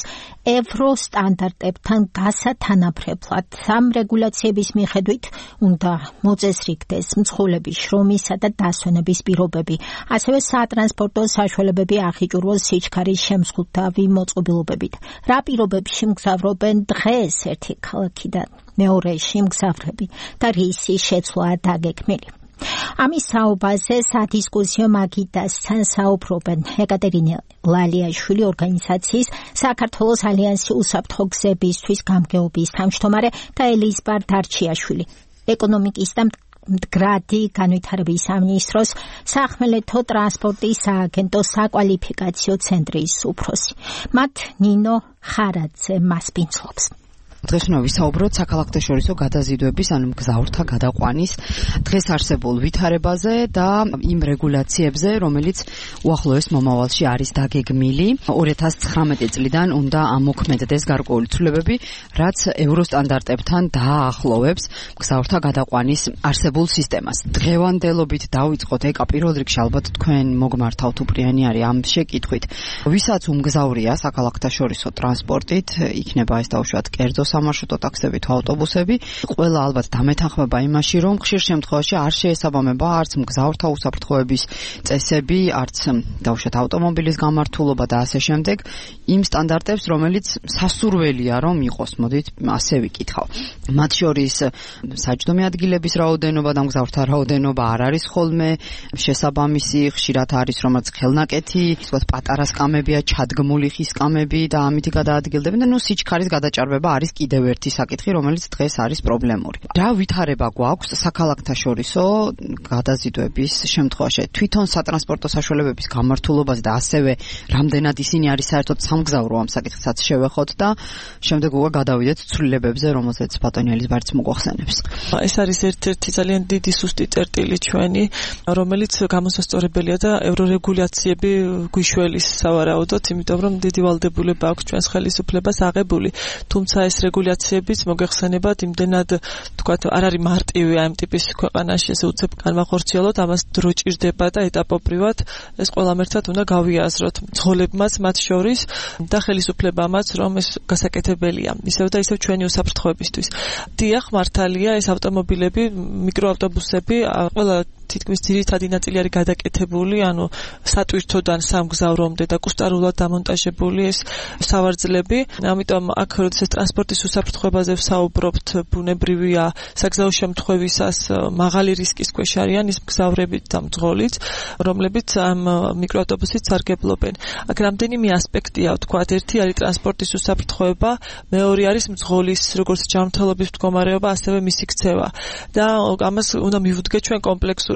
[SPEAKER 2] ევროსტანდარტებთან გასათანაბრებლად. ამ რეგულაციების მიხედვით უნდა მოწესრიგდეს მძღოლების შრომისა და დასვენების პირობები, ასევე სატრანსპორტო საშუალებები ახიჭურვოს სიჩქარის შემზღუდავი მოწყობილობებით. რა პირობებში მგზავრობენ დღეს ერთი ქალაქიდან მეორეში მგზავრები და რისი შეცვლაა დაგეგმილი. ამის საუბაზე სადისკუსიო მაგიდასთან საუბრობენ ეკატერინე ლალიაშვილი, ორგანიზაციის საქართველოს ალიანსი უსაფრთხო გზებისთვის გამგეობის თავმჯდომარე და ელიზბარ დარჩიაშვილი, ეკონომიკის და მდგრადი განვითარების სამინისტროს სახმელეთო ტრანსპორტის სააგენტოს საკვალიფიკაციო ცენტრის უფროსი. მათ ნინო ხარაძე მასპინძლობს.
[SPEAKER 4] დღეს უნდა ვისაუბროთ საქალაქთშორისო გადაზიდვების, ანუ მგზავრთა გადაყვანის დღეს არსებულ ვითარებაზე და იმ რეგულაციებზე, რომელიც უახლოეს მომავალში არის დაგეგმილი. ორი ათას ცხრამეტი წლიდან უნდა ამოქმედდეს გარკვეული ცვლილებები, რაც ევროსტანდარტებთან დააახლოვებს მგზავრთა გადაყვანის არსებულ სისტემას. დღევანდელობით დავიწყოთ ეკა პირველ რიგში, ალბათ თქვენ მოგმართავთ უპრიანი არის ამ შეკითხვით. ვისაც უმგზავრია საქალაქთშორისო ტრანსპორტით, იქნება ეს დაუშვათ კერძო სამარშრუტო ტაქსები თუ ავტობუსები, ყველა ალბათ დამეთანხმება იმაში, რომ ხშირ შემთხვევაში არ შეესაბამება არც მგზავრთა უსაფრთხოების წესები, არც დაუშვათ ავტომობილის გამართულობა და ასე შემდეგ იმ სტანდარტებს, რომელიც სასურველია რომ იყოს. მოდით ასე ვიკითხავ. მათ შორის საჯდომი ადგილების რაოდენობა და მგზავრთა რაოდენობა არ არის ხოლმე შესაბამისი, ხშირად არის რომელიც ხელნაკეთი, ისე პატარა სკამებია, ჩადგმული ხის სკამები და ამით გადაადგილდებიან და ნუ სიჩქარის გადაჭარბება არის კიდევ ერთი საკითხი, რომელიც დღეს არის პრობლემური. რა ვითარება გვაქვს საქალაქთშორისო გადაზიდვების შემთხვევაში? თვითონ სატრანსპორტო საშუალებების გამართულობაზე და ასევე რამდენად ისინი არის საერთოდ სამგზავრო ამ საკითხსაც შევეხოთ და შემდეგ უკვე გადავიდეთ ცვლილებებზე, რომელზეც ბატონი ელიზბარიც მოგვახსენებს.
[SPEAKER 8] ეს არის ერთ-ერთი ძალიან დიდი სუსტი წერტილი ჩვენი, რომელიც გამოსასწორებელია და ევრორეგულაციები გვიშველის სავარაუდოდ, იმიტომ რომ დიდი ვალდებულება აქვს ჩვენს ხელისუფლებას აღებული. თუმცა ეს რეგულაციებიც მოგეხსენებათ იმდენად თქვათ არ არის მარტივი ამ ტიპის ქვეყანაში ესე უცებ განმახორციელოთ, ამას დრო ჭირდება და ეტაპობრივად ეს ყველამ ერთად უნდა გავიაზროთ მძღოლებმაც მათ შორის და ხელისუფლებამაც, რომ ეს გასაკეთებელია ისევ და ისევ ჩვენი უსაფრთხოებისთვის. დიახ, მართალია, ეს ავტომობილები, მიკროავტობუსები ყველა თითქმის ძირითადი ნაწილი არის გადაკეთებული, ანუ სატვირთოდან სამგზავრომდე და კუსტარულად დამონტაჟებული ეს სავარძლები. ამიტომ აქ როდესაც ტრანსპორტის უსაფრთხოებაზე ვსაუბრობთ, ბუნებრივია საგზაო შემთხვევისას მაღალი რისკის ქვეშ არიან ის მგზავრები და მძღოლიც, რომლებიც ამ მიკროავტობუსით სარგებლობენ. აქ რამდენიმე ასპექტია, ვთქვათ, ერთი არის ტრანსპორტის უსაფრთხოება, მეორე არის მძღოლის როგორც ჯანმრთელობის მდგომარეობა, ასევე მისი ქცევა. და ამას უნდა მივუდგეთ ჩვენ კომპლექსურად.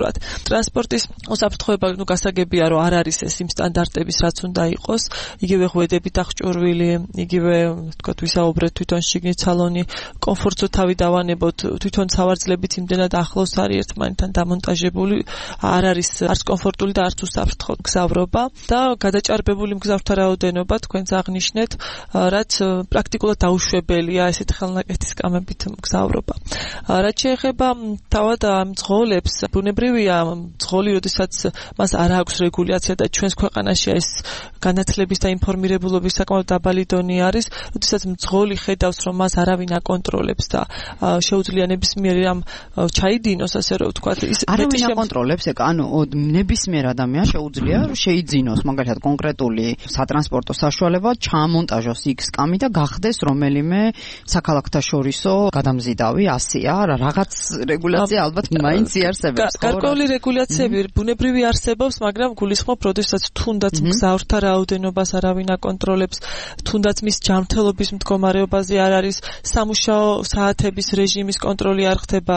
[SPEAKER 8] აბსოლუტურად. ტრანსპორტის უსაფრთხოება ნუ გასაგებია, რომ არ არის ეს იმ სტანდარტების, რაც უნდა იყოს, იგივე ღვედებით აღჭურვილი, იგივე თქვა ვისაუბრეთ თვითონ შიგნით სალონი, კომფორტზე თავი დავანებოთ, თვითონ სავარძლებით იმდენად ახლოს არის ერთმანეთთან დამონტაჟებული, არ არის არც კომფორტული და არც უსაფრთხო გზავრობა და გადაჭარბებული მგზავრთა რაოდენობა თქვენც აღნიშნეთ, რაც პრაქტიკულად დაუშვებელია ესეთ ხელნაკეთის კამებით მგზავრობა. რაც შეეხება თავად ამ მძღოლებს, ბუნებრივია მძღოლი, როდესაც მას არ აქვს რეგულაცია და ჩვენს ქვეყანაში ეს განათლების და ინფორმირებულობის საკმაოდ დაბალი დონე არის, როდესაც მძღოლი ხედავს, რომ მას არავინ აკონტროლებს და შეუძლია ნებისმიერ ამ ჩაიდინოს, ასე რომ ვთქვათ, ის
[SPEAKER 4] არავინ აკონტროლებს, ეგ ანუ ნებისმიერ ადამიანს შეუძლია რომ შეიძინოს მაგალითად კონკრეტული სატრანსპორტო საშუალება, ჩამონტაჟოს X კამი და გახდეს რომელიმე საქალაქთაშორისო გადამზიდავი ასია, რაღაც რეგულაცია ალბათ მაინც იარსებობს.
[SPEAKER 8] გარკვეული რეგულაციები ბუნებრივი არსებობს, მაგრამ გულისხმობ, როდესაც თუნდაც მგზავრთა რაოდენობას არავინ აკონტროლებს, თუნდაც მის ჯანმრთელობის მდგომარეობაზე არ არის სამუშაო საათების რეჟიმის კონტროლი არ ხდება,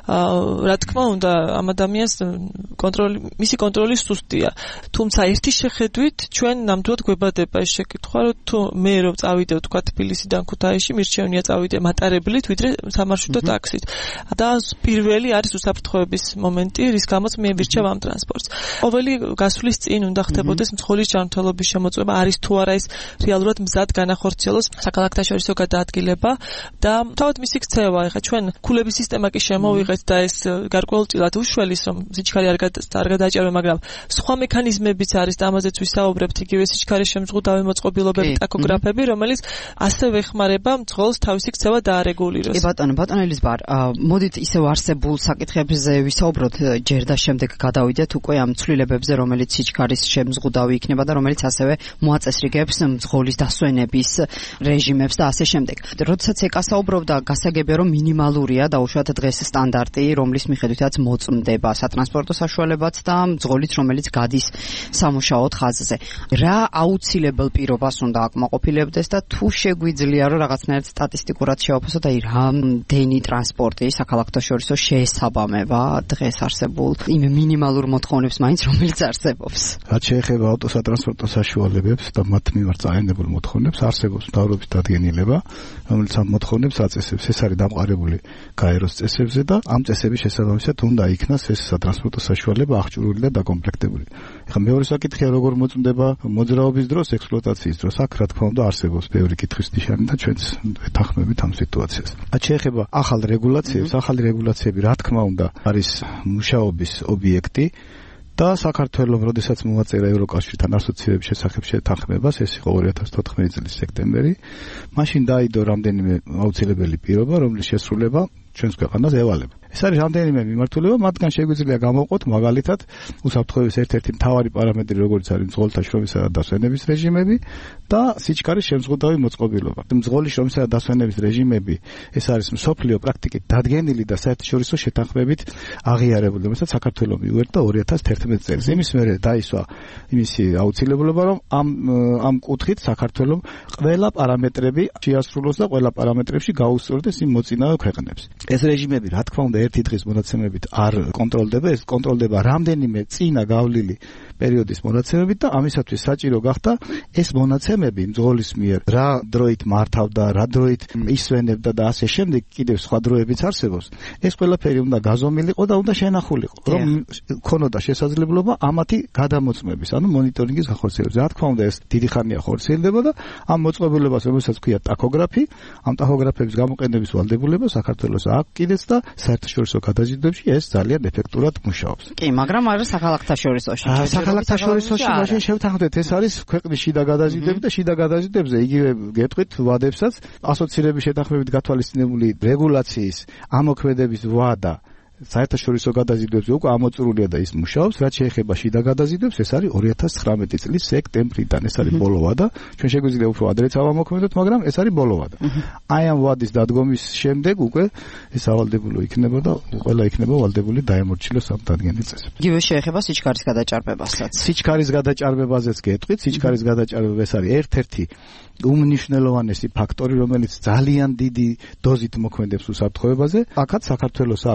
[SPEAKER 8] რა თქმა უნდა, ამ ადამიანს კონტროლი, მისი კონტროლი სუსტია. თუმცა ერთი შეხედვით ჩვენ ნამდვილად გვებადება ეს შეკითხვა, რომ თუ მე რომ წავიდე ვთქვა თბილისიდან ქუთაისში, მირჩევნია წავიდე მატარებლით, ვიდრე სამარშრუტო ტაქსით. და პირველი არის უსაფრთხოების მომენტი, რის გამოც მე ვირჩევ ამ ტრანსპორტს. ყოველი გასვლის წინ უნდა ხდებოდეს მძღოლის ჯანმრთელობის შემოწმება, არის თუ არა ის რეალურად მზად განახორციელოს საქალაქთაშორისო გადაადგილება და თავად მისი ქცევა. ეხლა ჩვენ ქულების სისტემა კი შემოვიღეთ და ეს გარკვეულწილად უშველის, რომ სიჩქარე არ გადააჭერვა, მაგრამ სხვა მექანიზმებიც არის და ამაზეც ვისაუბრებთ, იგივე სიჩქარის შემზღუდავი მოწყობილობები, ტაქოგრაფები, რომელიც ასევე ეხმარება მძღოლს თავისი ქცევა დაარეგულიროს.
[SPEAKER 4] კი ბატონო, ბატონო ელიზბარ, მოდით ისევ არსებულ საკითხებზე ვისაუბროთ, ჯერ და შემდეგ გადავიდეთ უკვე ამ ცვლილებებზე, რომელიც სიჩქარის შემზღუდავი იქნება და რომელიც ასევე მოაწესრიგებს მძღოლის დასვენების რეჟიმებს და ასე შემდეგ. როდესაც ეკასაუბრობდა, გასაგებია რომ მინიმალურია დაუშვათ დღეს სტანდარტი, რომლის მიხედვითაც მოწმდება სატრანსპორტო საშუალებაც და მძღოლიც, რომელიც გადის სამუშაოდ ხაზზე. რა აუცილებელ პირობას უნდა აკმაყოფილებდეს და თუ შეგვიძლია რომ რაღაცნაირად სტატისტიკურად შევაფასოთ, აი რამდენი ტრანსპორტი საქალაქთაშორისო შეესაბამება დღეს არსებულ იმ მინიმალურ მოთხოვნებს მაინც რომელიც არსებობს.
[SPEAKER 9] რაც შეეხება ავტოსატრანსპორტო საშუალებებს და მათ მიმართ წაენებულ მოთხოვნებს, არსებობს მთავრობის დადგენილება, რომელიც ამ მოთხოვნებს აწესებს. ეს არის დამყარებული გაეროს წესებზე და ამ წესების შესაბამისად უნდა იქნას ეს სატრანსპორტო საშუალება აღჭურვილი და დაკომპლექტებული. ეხლა მეორე საკითხია, როგორ მოწმდება მოძრაობის დროს, ექსპლუატაციის დროს. აქ რა თქმა უნდა არსებობს ბევრი კითხვის ნიშანი და ჩვენც ვეთანხმებით ამ სიტუაციას. რაც შეეხება ახალ რეგულაციებს, ახალი რეგულაციები რა თქმა უნდა არის მუშაობის ობიექტი. და საქართველოს, როდესაც მოაწერა ევროკავშირთან ასოციირების შესახებ შეთანხმებას, ეს იყო ორი ათას თოთხმეტი წლის სექტემბერი, მაშინ დაიდო რამდენიმე აუცილებელი პირობა, რომლის შესრულება ჩვენს ქვეყანას ევალება. ეს არის რამდენიმე მიმართულება, მათგან შეგვიძლია გამოვყოთ მაგალითად უსაფრთხოების ერთ-ერთი მთავარი პარამეტრი, როგორც არის მძღოლთა შრომისა და დასვენების რეჟიმები და სიჩქარის შემზღუდავი მოწყობილობა. მძღოლის შრომისა და დასვენების რეჟიმები, ეს არის მსოფლიო პრაქტიკით დადგენილი და საერთაშორისო შეთანხმებით აღიარებული, რომელსაც საქართველოს მიუერთა ორი ათას თერთმეტი წელს. იმის მერე დაისვა იმისი აუცილებლობა, რომ ამ ამ კუთხით საქართველოს ყველა პარამეტრები შეასრულოს და ყველა პარამეტრებში გაუსწორდეს იმ მოწინავე ქვეყნებს. ეს რეჟიმები, რა თქმა უნდა, ერთი დღის მონაცემებით არ კონტროლდება, ეს კონტროლდება რამდენიმე წინა გავლილი პერიოდის მონაცემებით და ამისათვის საჭირო გახდა ეს მონაცემები მძღოლის მიერ რა დროით მართავდა, რა დროით ისვენებდა და ასე შემდეგ, კიდევ სხვა დროებიც არსებობს. ეს ყველაფერი უნდა გაზომილიყო და უნდა შენახულიყო, რომ ქონოდა შესაძლებლობა ამათი გადამოწმების, ანუ მონიტორინგის ახორციელების. რა თქმა უნდა, ეს დიდი ხანია ხორციელდება და ამ მოწყობილობას, რომელსაც ქვია ტაქოგრაფი, ამ ტაქოგრაფების გამოყენების ვალდებულება საქართველოს აქვს კიდეც და საერთაშორისო გადაზიდვებში ეს ძალიან ეფექტურად მუშაობს.
[SPEAKER 4] კი, მაგრამ არა საქალაქთაშორისოში.
[SPEAKER 9] საქალაქთაშორისოში მაშინ შევთანხმდეთ, ეს არის ქვეყნის შიდა გადაზიდვები და შიდა გადაზიდვებზე იგივე გეტყვით ვადებსაც ასოცირების შეთანხმებით გათვალისწინებული რეგულაციის ამოქმედების ვადა საერთაშორისო გადაზიდვებზე უკვე ამოწურულია და ის მუშაობს. რაც შეეხება შიდა გადაზიდვებს, ეს არის ორი ათას ცხრამეტი წლის სექტემბრიდან, ეს არის ბოლო ვადა. ჩვენ შეგვიძლია უფრო ადრეც ავამოქმედოთ, მაგრამ ეს არის ბოლო ვადა. აი ამ ვადის დადგომის შემდეგ უკვე ეს ავალდებულო იქნება და ყველა იქნება ვალდებული დაემორჩილოს ამ დადგენილ წესებს.
[SPEAKER 4] იგივე შეეხება სიჩქარის გადაჭარბებასაც.
[SPEAKER 9] სიჩქარის გადაჭარბებაზეც გეტყვით, სიჩქარის გადაჭარბება ეს არის ერთ-ერთი უმნიშვნელოვანესი ფაქტორი, რომელიც ძალიან დიდი დოზით მოქმედებს უსაფრთხოებაზე. აქაც საქართველოს აქვს გარკვეული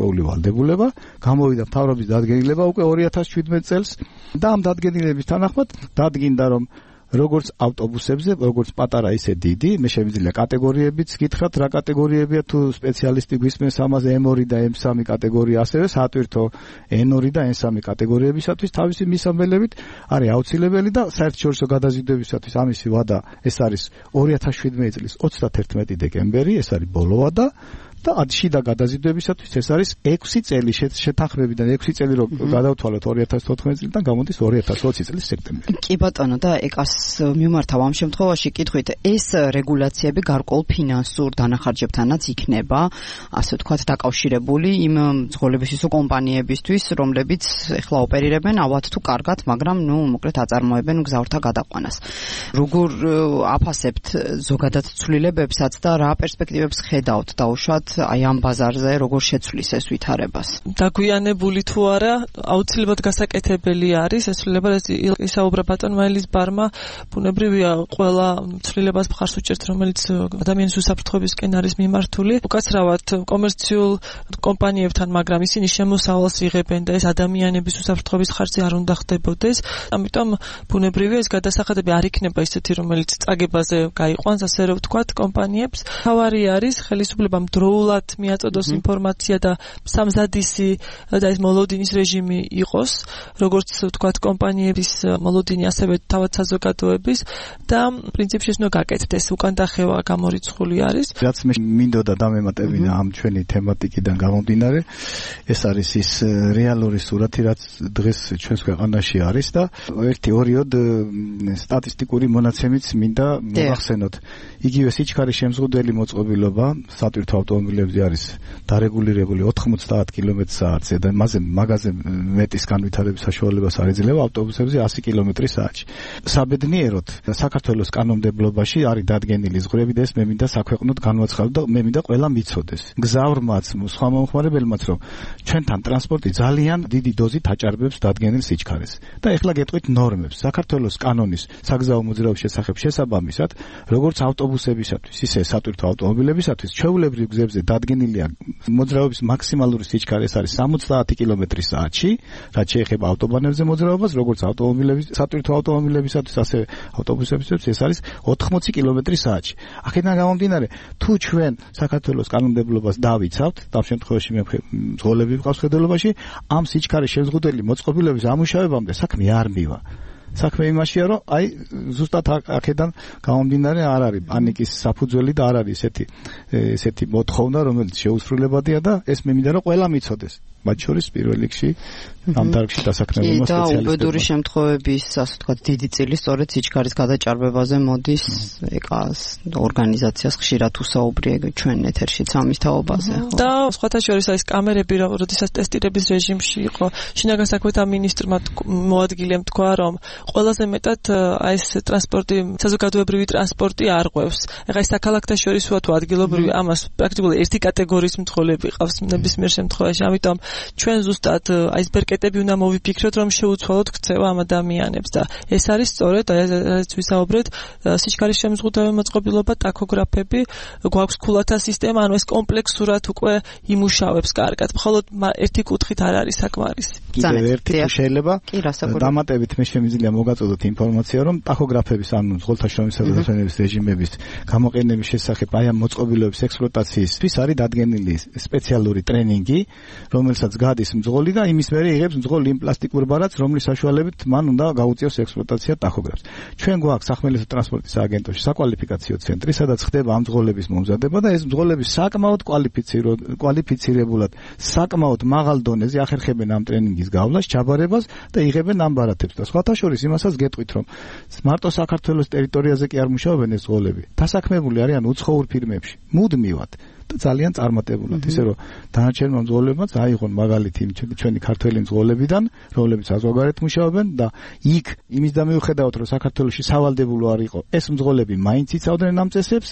[SPEAKER 9] გარკვეული ვალდებულება, გამოვიდა მთავრობის დადგენილება უკვე ორი ათას შვიდმეტ წელს და ამ დადგენილების თანახმად დადგინდა რომ როგორც ავტობუსებზე, როგორც პატარა ისე დიდი, მე შემიძლია კატეგორიებიც გითხრათ, რა კატეგორიებია თუ სპეციალისტი გვისმენს ამაზე ემ ორი და ემ სამი კატეგორია, ასევე საატვირთო ენ ორი და ენ სამი კატეგორიებისათვის თავისი მისამბელებით არის აუცილებელი და საერთაშორისო გადაზიდვებისათვის ამისი ვადა ეს არის ორი ათას შვიდმეტი წლის ოცდათერთმეტი დეკემბერი, ეს არის ბოლო ვადა. და შიდა გადაზიდვებისათვის ეს არის ექვსი წელი შეთანხმებიდან ექვსი წელი რომ გადავთვალოთ ორი ათას თოთხმეტი წლიდან გამოდის ორი ათას ოცი წლის სექტემბერი.
[SPEAKER 4] კი ბატონო და ეკას მიმართავ ამ შემთხვევაში კითხვით ეს რეგულაციები გარკვეულ ფინანსურ დანახარჯებთანაც იქნება, ასე ვთქვათ, დაკავშირებული იმ მძღოლებისო კომპანიებისთვის, რომლებიც ეხლა ოპერირებენ ავად თუ კარგად, მაგრამ ნუ მოკლედ აწარმოებენ გზავრთა გადაყვანას. როგორ აფასებთ ზოგადად ცვლილებებსაც და რა პერსპექტივებს ხედავთ დაუშვათ აი ამ ბაზარზე როგორ შეცვლის ეს ვითარებას?
[SPEAKER 8] დაგვიანებული თუ არა, აუცილებლად გასაკეთებელი არის ეს ცვლილება, ეს ისაუბრა ბატონმა ელის ბარმა, ბუნებრივია ყველა ცვლილებას მხარს უჭერთ, რომელიც ადამიანის უსაფრთხოებისკენ არის მიმართული. უკაცრავად კომერციულ კომპანიებთან, მაგრამ ისინი შემოსავალს იღებენ და ეს ადამიანების უსაფრთხოების ხარჯზე არ უნდა ხდებოდეს. ამიტომ ბუნებრივია ეს გადასახადები არ იქნება ისეთი, რომელიც წაგებაზე გაიყვანს, ასე რომ ვთქვათ, კომპანიებს. თავარი არის ხელისუფლებამ დროულად მიაწოდოს ინფორმაცია და სამზადისი და ეს მოლოდინის რეჟიმი იყოს, როგორც ვთქვათ, კომპანიების მოლოდინი, ასევე თავად საზოგადოების და პრინციპში ეს უნდა გაკეთდეს, უკან დახევა გამორიცხული არის.
[SPEAKER 9] რაც მე მინდოდა დამემატებინა ამ ჩვენი თემატიკიდან გამომდინარე, ეს არის ის რეალური სურათი, რაც დღეს ჩვენს ქვეყანაში არის და ერთი ორიოდ სტატისტიკური მონაცემიც მინდა მოგახსენოთ. იგივე სიჩქარის შემზღუდველი მოწყობილობა სატვირთო ავტომობილებზე არის დარეგულირებული ოთხმოცდაათ კილომეტრ საათზე და მასზე მაგაზე მეტის განვითარების საშუალებას არ ეძლევა ავტობუსებზე ასი კილომეტრი საათში. საბედნიეროდ საქართველოს კანონმდებლობაში არის დადგენილი ზღვრები და ეს მე მინდა საქვეყნოდ განვაცხადო და მე მინდა ყველა მიცოდეს. გზავრმაც, სხვა მომხმარებელმაც რომ ჩვენთან ტრანსპორტი ძალიან დიდი დოზით აჭარბებს დადგენილ სიჩქარეს. და ეხლა გეტყვით ნორმებს. საქართველოს კანონის საგზაო მოძრაობის შესახებ შესაბამისად, როგორც ავტობუსებისათვის, ისე სატვირთო ავტომობილებისათვის ჩვეულებრივ გზებზე დადგენილია მოძრაობის მაქსიმალური სიჩქარე ეს არის სამოცდაათი კილომეტრი საათში, რაც შეეხება ავტობანებზე მოძრაობას, როგორც ავტომობილების, სატვირთო ავტომობილებისათვის, ასევე ავტობუსებისათვის ეს არის ოთხმოცი კილომეტრი საათში. აქედან გამომდინარე, თუ ჩვენ საქართველოს კანონმდებლობას დავიცავთ, ამ შემთხვევაში მე მძღოლები ვყავს ხედელობაში, ამ სიჩქარის შემზღუდველი მოწყობილობის ამუშავებამდე საქმე არ მივა. საქმე იმაშია, რომ აი ზუსტად აქედან გამომდინარე არ არის პანიკის საფუძველი და არ არის ესეთი ესეთი მოთხოვნა, რომელიც შეუსრულებადია და ეს მე მინდა რომ ყველა მიცოდეს. მათ შორის პირველ რიგში ამ დარგში დასაქმებულმა სპეციალისტებმა.
[SPEAKER 4] და უბედური შემთხვევების, ასე ვთქვათ, დიდი წილი სწორედ სიჩქარის გადაჭარბებაზე მოდის ეკას ორგანიზაციას ხშირად უსაუბრია ჩვენ ეთერშიც ამის თაობაზე.
[SPEAKER 8] და სხვათა შორის ეს კამერები, როდესაც ტესტირების რეჟიმში იყო, შინაგან საქმეთა მინისტრმა მოადგილემ თქვა, რომ ყველაზე მეტად აი ეს ტრანსპორტი, საზოგადოებრივი ტრანსპორტი არ ღვევს. ეხლა ეს საქალაქთა შორისოა თუ ადგილობრივი, ამას პრაქტიკულად ერთი კატეგორიის მძღოლები ყავს ნებისმიერ შემთხვევაში, ამიტომ ჩვენ ზუსტად აი ეს ბერკეტები უნდა მოვიფიქროთ, რომ შეუცვალოთ ქცევა ამ ადამიანებს და ეს არის სწორედ აი ეს ვისაუბრეთ სიჩქარის შემზღუდველი მოწყობილობა, ტაქოგრაფები, გვაქვს ქულათა სისტემა, ანუ ეს კომპლექსურად უკვე იმუშავებს კარგად. მხოლოდ ერთი კუთხით არ არის საკმარისი.
[SPEAKER 9] კიდევ ერთი თუ შეიძლება დამატებით მე შემიძლია მოგაწოდოთ ინფორმაცია, რომ ტაქოგრაფების ანუ მძღოლთა შრომისა და დაფენების რეჟიმების გამოყენების შესახებ აი ამ მოწყობილობების ექსპლუატაციისთვის არის დადგენილი სპეციალური ტრენინგი, რომელსაც გადის მძღოლი და იმის მერე იღებს მძღოლი იმ პლასტიკურ ბარათს, რომლის საშუალებით მან უნდა გაუწიოს ექსპლუატაცია ტაქოგრაფს. ჩვენ გვაქვს სახმელეთო ტრანსპორტის სააგენტოში საკვალიფიკაციო ცენტრი, სადაც ხდება ამ მძღოლების მომზადება და ეს მძღოლები საკმაოდ კვალიფიცირებულად, საკმაოდ მაღალ დონეზე ახერხებენ ამ ტრენინგის გავლას, ჩაბარებას და იღებენ ამ ბარათებს. და სხვათა შორის იმასაც გეტყვით, რომ მარტო საქართველოს ტერიტორიაზე კი არ მუშაობენ ეს მძღოლები. დასაქმებული არიან უცხოურ ფირმებში, მუდმივად. და ძალიან წარმატებულად, ისე რომ დანარჩენმა მძღოლებმაც აიღონ მაგალითი ჩვენი ქართველი მძღოლებიდან, რომლებიც საზღვარგარეთ მუშაობენ და იქ იმის და მიუხედავად რომ საქართველოში სავალდებულო არ იყო, ეს მძღოლები მაინც იცავდნენ ამ წესებს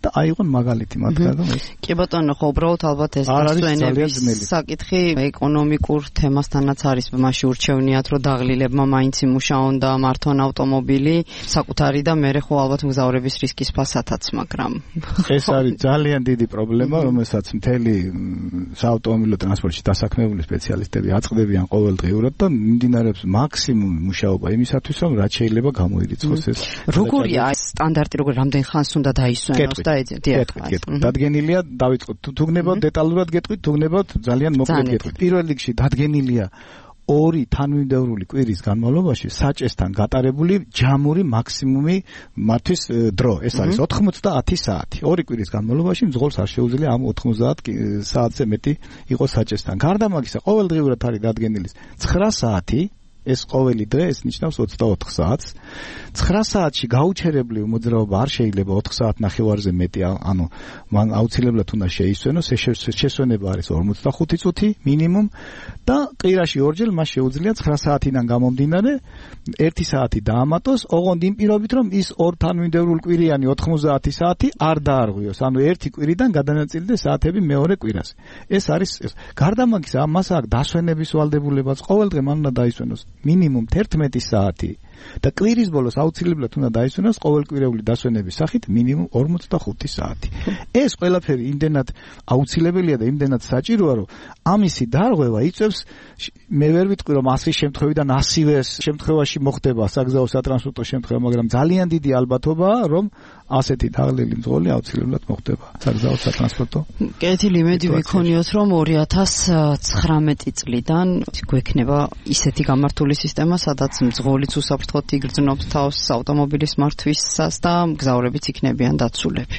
[SPEAKER 9] და აიღონ მაგალითი მათგან რომ ეს
[SPEAKER 4] კი ბატონო ხო უბრალოდ ალბათ ეს დასვენების საკითხი ეკონომიკურ თემასთანაც არის მასში ურჩევნიათ რომ დაღლილებმა მაინც იმუშაონ და მართონ ავტომობილი საკუთარი და მე ხო ალბათ მგზავრების რისკის ფასათაც მაგრამ
[SPEAKER 9] ეს არის ძალიან დიდი პრობლემა რომელსაც მთელი საავტომობილო ტრანსპორტში დასაქმებული სპეციალისტები აწყდებიან ყოველდღიურად და მიმდინარეობს მაქსიმუმი მუშაობა იმისათვის რომ რაც შეიძლება გამოირიცხოს ეს
[SPEAKER 4] როგორია ეს სტანდარტი როგორ რამდენ ხანს უნდა დაისვენოს და ეძენ დიახ
[SPEAKER 9] დადგენილია დავიწყოთ თუ გნებავთ დეტალურად გეტყვით თუ გნებავთ ძალიან მოკლედ გეტყვით პირველ რიგში დადგენილია ორი თანმიმდევრული კვირის განმავლობაში საჭესთან გატარებული ჯამური მაქსიმუმი მართვის დრო ეს არის ოთხმოცდაათი საათი ორი კვირის განმავლობაში მძღოლს არ შეუძლია ამ ოთხმოცდაათ საათზე მეტი იყოს საჭესთან გარდა მაგისა ყოველდღიურად არის დადგენილი ცხრა საათი ეს ყოველი დღე ეს ნიშნავს ოცდაოთხ საათს ცხრა საათში გაუჩერებლივ მოძრაობა არ შეიძლება ოთხ საათ ნახევარზე მეტი ანუ მან აუცილებლად უნდა შეისვენოს ეს შესვენება არის ორმოცდახუთი წუთი მინიმუმ და კვირაში ორჯერ მას შეუძლია ცხრა საათიდან გამომდინარე ერთი საათი დაამატოს ოღონდ იმ პირობით რომ ის ორ თანმიმდევრულ კვირიანი ოთხმოცდაათი საათი არ დაარღვიოს ანუ ერთი კვირიდან გადანაწილდეს საათები მეორე კვირას ეს არის გარდა მაგისა მას აქვს დასვენების ვალდებულებაც ყოველდღე მან უნდა დაისვენოს მინიმუმ თერთმეტი საათი და კვირის ბოლოს აუცილებლად უნდა დაისვენოს ყოველკვირეული დასვენების სახით მინიმუმ ორმოცდახუთი საათი. ეს ყველაფერი იმდენად აუცილებელია და იმდენად საჭიროა, რომ ამისი დარღვევა იწევს მე ვერ ვიტყვი რომ ასის შემთხვევიდან ასივეს შემთხვევაში მოხდება საგზაო სატრანსპორტო შემთხვევა, მაგრამ ძალიან დიდი ალბათობაა რომ ასეთი დაღლილი მძღოლი აუცილებლად მოხდება საგზაო სატრანსპორტო.
[SPEAKER 4] კეთილი იმედი ვიქონიოთ რომ ორი ათას ცხრამეტი წლიდან გვექნება ისეთი გამართული სისტემა, სადაც მძღოლიც უსაფრთხოდ იგრძნობს თავს ავტომობილის მართვისას და მგზავრებიც იქნებიან დაცულები.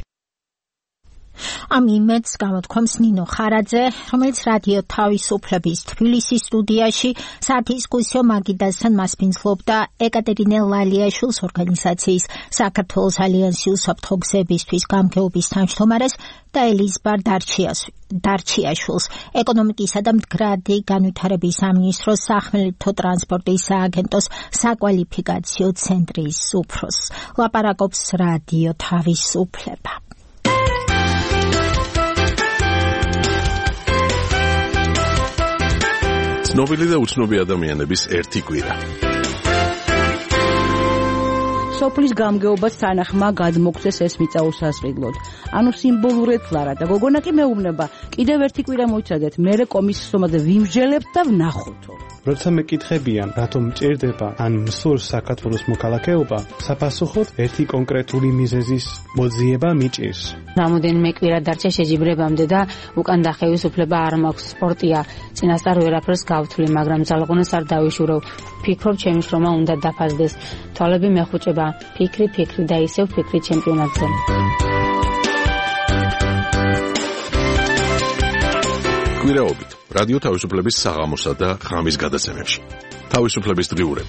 [SPEAKER 2] ამ იმედს გამოთქვამს ნინო ხარაძე, რომელიც რადიო თავისუფლების თბილისის სტუდიაში სადისკუსიო მაგიდასთან მასპინძლობდა ეკატერინე ლალიაშვილის ორგანიზაციის საქართველოს ალიანსი უსაფრთხო გზებისთვის გამგეობის თავმჯდომარეს და ელიზბარ დარჩიაშვილს, ეკონომიკისა და მდგრადი განვითარების სამინისტროს სახმელეთო ტრანსპორტის სააგენტოს საკვალიფიკაციო ცენტრის უფროსს. ლაპარაკობს რადიო თავისუფლება.
[SPEAKER 1] ცნობილი და უცნობი ადამიანების ერთი კვირა.
[SPEAKER 10] სოფლის გამგეობაც თანახმა გადმოგწეს ეს მიწა უსასყიდლოდ. ანუ სიმბოლურად ფლარა და გოგონა კი მეუბნება, კიდევ ერთი კვირა მოიცადეთ, მერე კომისიის ომაზე ვიმსჯელებთ და ვნახოთო.
[SPEAKER 16] როცა მეკითხებიან, რატომ მჭირდება ან მსურს საქართველოს მოქალაქეობა, საფასუხოდ ერთი კონკრეტული მიზეზის მოძიება მიჭირს.
[SPEAKER 13] რამოდენიმე კვირა დარჩა შეჯიბრებამდე და უკან დახევის უფლება არ მაქვს. სპორტია, წინასწარ ვერაფერს გავთვლი, მაგრამ ძალღონას არ დავიშურევ. ფიქრობ, ჩემი შრომა უნდა დაფასდეს. თვალები მეხუჭება, ფიქრი, ფიქრი და ისევ ფიქრი ჩემპიონატზე.
[SPEAKER 1] კვირაობით რადიო თავისუფლების საღამოსა და ღამის გადაცემებში. თავისუფლების დღიურები.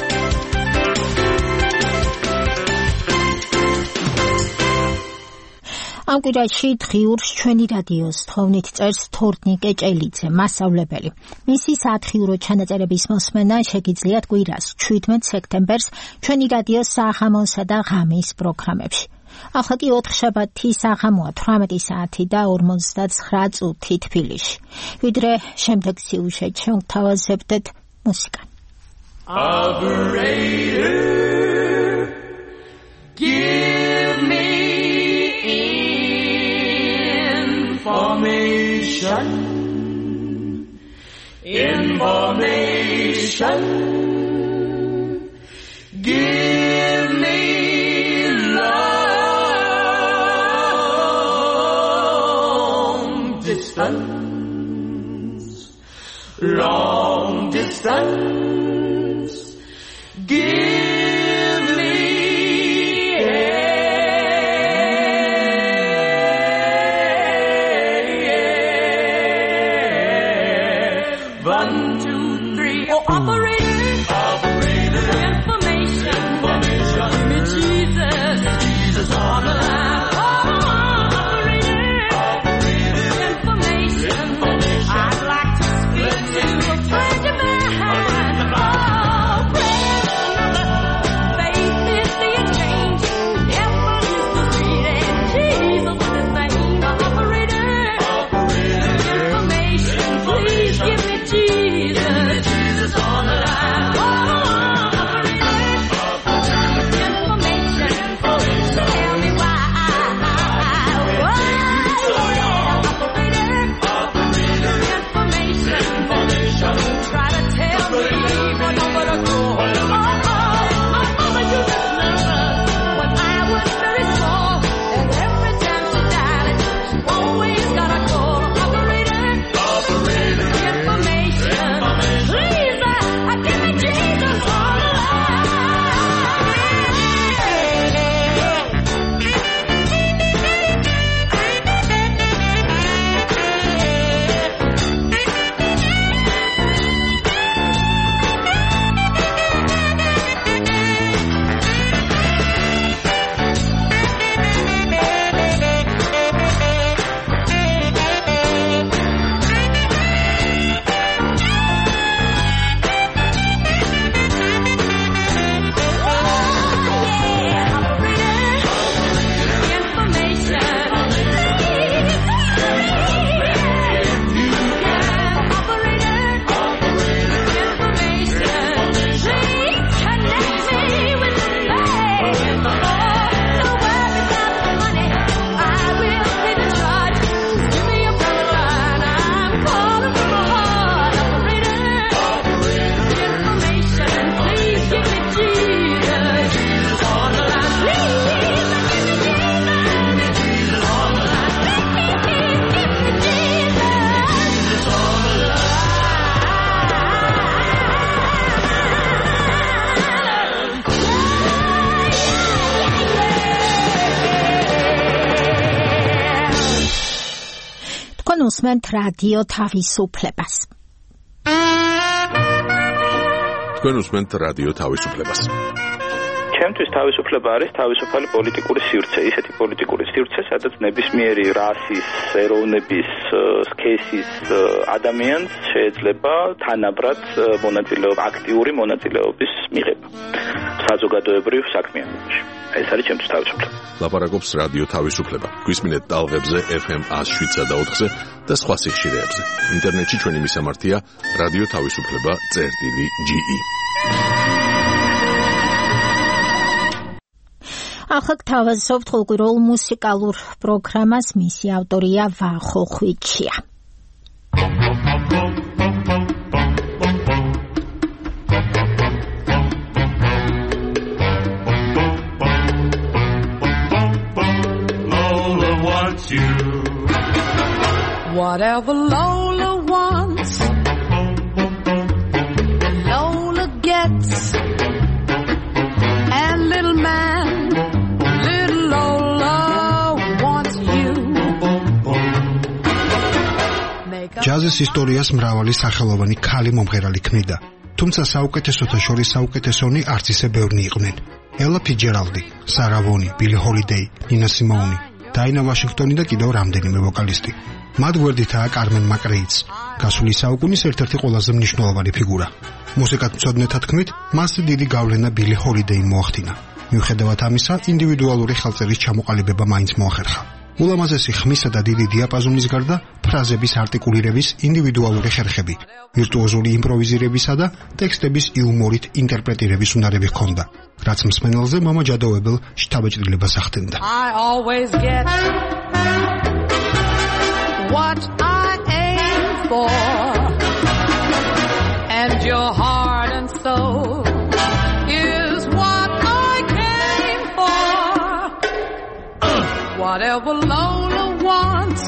[SPEAKER 2] ამ კვირაში დღიურს ჩვენი რადიოს თხოვნით წერს თორნიკე კეჭელიძე, მასწავლებელი. მისი სათხიურო ჩანაწერების მოსმენა შეგიძლიათ კვირას შვიდმეტ სექტემბერს ჩვენი რადიოს საღამოსა და ღამის პროგრამებში. ახლა კი ოთხშაბათი საღამოა თვრამეტი საათი და ორმოცდაცხრა წუთი თბილისში. ვიდრე შემდეგ სიუჟეტ შევთავაზებდეთ მუსიკა.
[SPEAKER 7] Operator, give me information. Information. Give me distance, long distance, give me air. One, two, three, oh, operator, operator, information, information, give me Jesus, Jesus on the line. Information. I'd like to speak to a friend of mine.
[SPEAKER 2] მოსმენთ რადიო თავისუფლებას.
[SPEAKER 1] თქვენ უსმენთ რადიო თავისუფლებას.
[SPEAKER 12] ჩემთვის თავისუფლება არის თავისუფალი პოლიტიკური სივრცე, ისეთი პოლიტიკური სივრცე, სადაც ნებისმიერი რასის, ეროვნების, სქესის ადამიანს შეიძლება თანაბრად მონაწილეობა, აქტიური მონაწილეობის მიღება საზოგადოებრივ საქმიანობაში. ეს არის ჩემთვის თავისუფლება.
[SPEAKER 1] ლაპარაკობს რადიო თავისუფლება. გვისმინეთ ტალღებზე ეფ ემ one oh seven point four-ზე და სხვა სიხშირეებზე. ინტერნეტში ჩვენი მისამართია რადიო თავისუფლება წერტილი ჯი ი.
[SPEAKER 2] ახლა გთავაზობთ ყოველკვირეულ მუსიკალურ პროგრამას, მისი ავტორია ვახო ხვიჩია.
[SPEAKER 7] Lola wants you. Whatever Lola wants, Lola gets. And little man, little Lola wants you.
[SPEAKER 14] ჯაზის ისტორიას მრავალი სახელოვანი ქალი მომღერალი ქმნიდა, თუმცა საუკეთესოთა შორის საუკეთესონი არც ისე ბევრნი იყვნენ. ელა ფიჯერალდი, სარა ვონი, ბილი ჰოლიდეი, ნინა სიმოუნი, დაინა ვაშინგტონი და კიდევ რამდენიმე ვოკალისტი. მათ გვერდითაა კარმენ მაკრეიც, გასული საუკუნის ერთ-ერთი ყველაზე მნიშვნელოვანი ფიგურა. მუსიკათ მცოდნეთა თქმით, მასზე დიდი გავლენა ბილი ჰოლიდეიმ მოახდინა. მიუხედავად ამისა, ინდივიდუალური ხელწერის ჩამოყალიბება მაინც მოახერხა. ულამაზესი ხმისა და დიდი დიაპაზონის გარდა, ფრაზების არტიკულირების ინდივიდუალური ხერხები, ვირტუოზული იმპროვიზირებისა და ტექსტების იუმორით ინტერპრეტირების უნარები ჰქონდა, რაც მსმენელზე მომაჯადოებელ შთაბეჭდილებას ახდენდა.
[SPEAKER 7] I always get what I aim for, and your heart and soul is what I came for. Whatever Lola wants,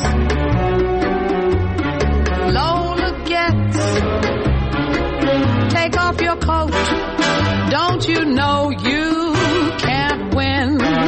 [SPEAKER 7] Lola gets. Take off your coat, don't you know you can't win?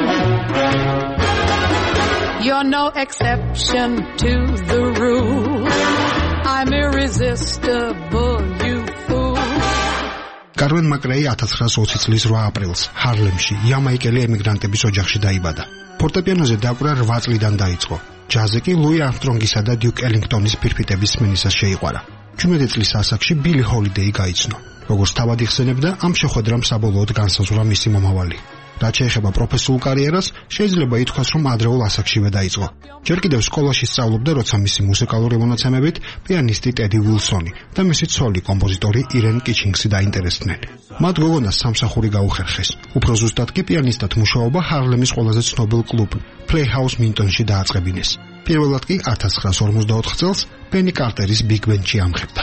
[SPEAKER 7] You're no exception to the rule. I'm irresistible, you fool.
[SPEAKER 14] კარმენ მაკრეი nineteen twenty წლის eight აპრილს ჰარლემში იამაიკელი ემიგრანტების ოჯახში დაიბადა. ფორტეპიანოზე დაკვრა eight წლიდან დაიწყო. ჯაზი კი ლუი არმსტრონგისა და დიუკ ელინგტონის ფირფიტების სმენისას შეიყვარა. seventeen წლის ასაკში ბილი ჰოლიდეი გაიცნო. როგორც თავად იხსენებდა, ამ შეხვედრამ საბოლოოდ განსაზღვრა მისი მომავალი. რაც შეეხება პროფესიულ კარიერას, შეიძლება ითქვას, რომ ადრეულ ასაკშივე დაიწყო. ჯერ კიდევ სკოლაში სწავლობდა, როცა მისი მუსიკალური მონაცემებით პიანისტი ტედი ვილსონი და მისი ცოლი კომპოზიტორი ირენ კიჩინგსი დაინტერესდნენ. მათ გოგონას სამსახური გაუხერხეს. უფრო ზუსტად კი პიანისტად მუშაობა ჰარლემის ყველაზე ცნობილ კლუბ Playhouse Mintonში დააწყებინეს. პირველად კი nineteen forty-four წელს პენი კარტერის ბიგ ბენდში ამხებდა.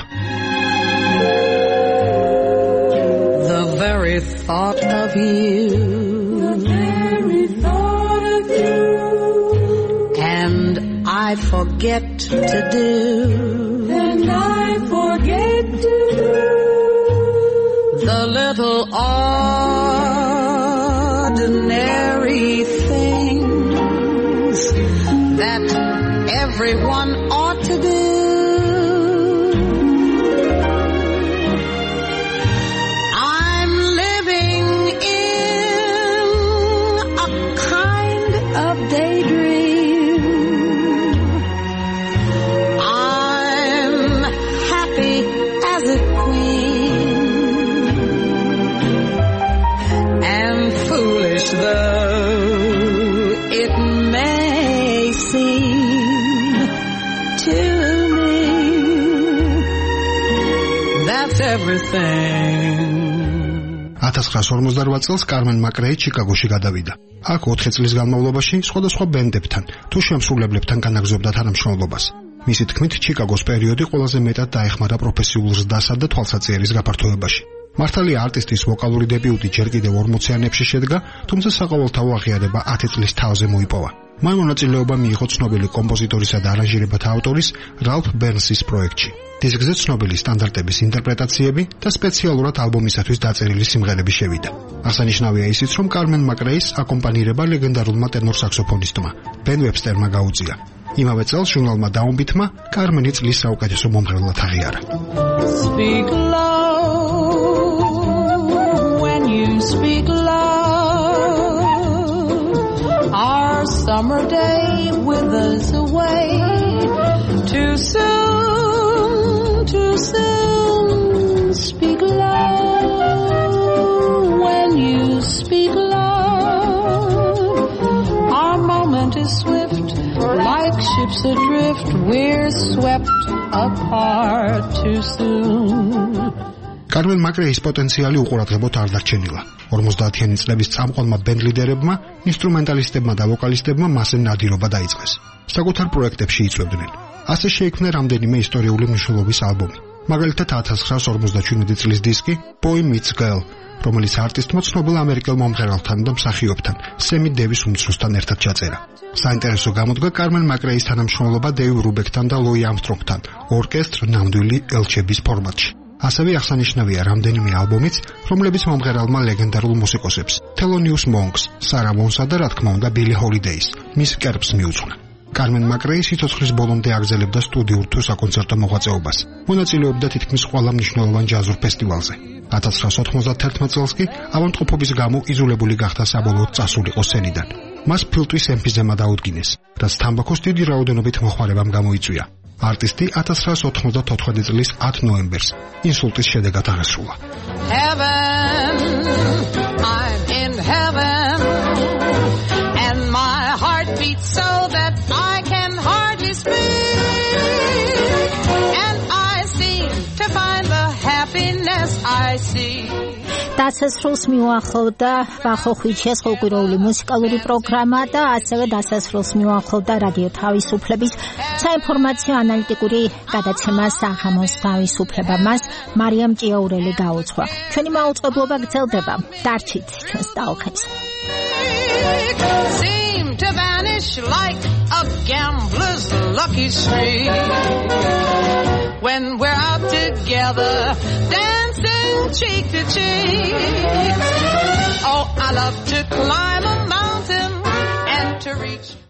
[SPEAKER 7] The very thought of you, the very thought of you,
[SPEAKER 15] and I forget to do,
[SPEAKER 7] and I forget to do
[SPEAKER 15] the little ordinary things that everyone ought to do.
[SPEAKER 14] nineteen forty-eight წელს კარმენ მაკრეი ჩიკაგოში გადავიდა. აქ four წლის განმავლობაში სხვადასხვა ბენდებთან თუ შემსრულებლებთან განაგრძობდა თანამშრომლობას. მისი თქმით, ჩიკაგოს პერიოდი ყველაზე მეტად დაეხმარა პროფესიულ ზრდასა და თვალსაწიერის გაფართოებაში. მართალია არტისტის ვოკალური დებიუტი ჯერ კიდევ ორმოციანებში შედგა, თუმცა საყოველთაო აღიარება ten წლის თავზე მოიპოვა. მან მონაწილეობა მიიღო ცნობილი კომპოზიტორისა და არანჟირებათა ავტორის რალფ ბერნსის პროექტში. დისკზე ცნობილი სტანდარტების ინტერპრეტაციები და სპეციალურად ალბომისათვის დაწერილი სიმღერები შევიდა. აღსანიშნავია ისიც, რომ კარმენ მაკრეის აკომპანირება ლეგენდარულმა ტენორ საქსოფონისტმა ბენ ვებსტერმა გაუწია. იმავე წელს ჟურნალმა დაუმბითმა კარმენი წლის საუკეთესო მომღერლად აღიარა.
[SPEAKER 15] Speak low when you speak low. Our summer day withers away too soon, too soon. Speak low when you speak low. Our moment is swift, like ships adrift. We're swept apart too soon.
[SPEAKER 14] კარმენ მაკრეის პოტენციალი უყურადღებოდ არ დარჩენილა. ორმოცდაათიანი წლების წამყვანმა ბენდ ლიდერებმა, ინსტრუმენტალისტებმა და ვოკალისტებმა მასზე ნადირობა დაიწყეს. საკუთარ პროექტებში იწვევდნენ. ასე შეიქმნა რამდენიმე ისტორიული მნიშვნელობის ალბომი. მაგალითად ათას ცხრაას ორმოცდაშვიდმეტი წლის დისკი Boy Meets Girl, რომელიც არტისტმა ცნობილ ამერიკელ მომღერალთან და მსახიობთან, სემი დევის უმცროსთან ერთად ჩაწერა. საინტერესო გამოდგა კარმენ მაკრეის თანამშრომლობა დეივ რუბეკთან და ლუი ამსტრონგთან, ორკესტრ ნამდვილი ელჩების ფორმატში. ასევე აღსანიშნავია რამდენიმე ალბომიც, რომლებიც მომღერალმა ლეგენდარულ მუსიკოსებს, Thelonious Monks, Sarah Vaughan-სა და რა თქმა უნდა Billie Holiday-ს, მის კერპს მიუძღვნა. კარმენ მაკრეი სიცოცხლის ბოლომდე აგრძელებდა სტუდიურ თუ საკონცერტო მოღვაწეობას. მონაწილეობდა თითქმის ყველა მნიშვნელოვან ჯაზურ ფესტივალზე. ათას ცხრაას ოთხმოცდათერთმეტ წელს კი ავადმყოფობის გამო იზოლებული გახდა საბოლოოდ წასულიყო სცენიდან. მას ფილტვის ემფიზემა დაუდგინეს, რაც თამბაქოს დიდი რაოდენობით მოხმარებამ გამოიწვია. არტისტი ათას ცხრაას ოთხმოცდათოთხმეტი წლის ათ ნოემბერს ინსულტის შედეგად აღესრულა.
[SPEAKER 15] Heaven, I'm in heaven, and my heart beats so that I can hardly speak, and I seem to find the happiness I see.
[SPEAKER 2] დასასრულს მიუახლოვდა ვახოხვიჩეს ყოველკვირეული მუსიკალური პროგრამა და ასევე დასასრულს მიუახლოვდა რადიო თავისუფლების საინფორმაციო ანალიტიკური გადაცემა საღამოს თავისუფლება. მას მარიამ ჭიაურელი გაუძღვა. ჩვენი მაუწყებლობა გრძელდება. დარჩით ჩვენს ტალღებს.
[SPEAKER 15] Seem to vanish like a gambler's lucky streak when we're out together dancing cheek to cheek. Oh, I love to climb a mountain and to reach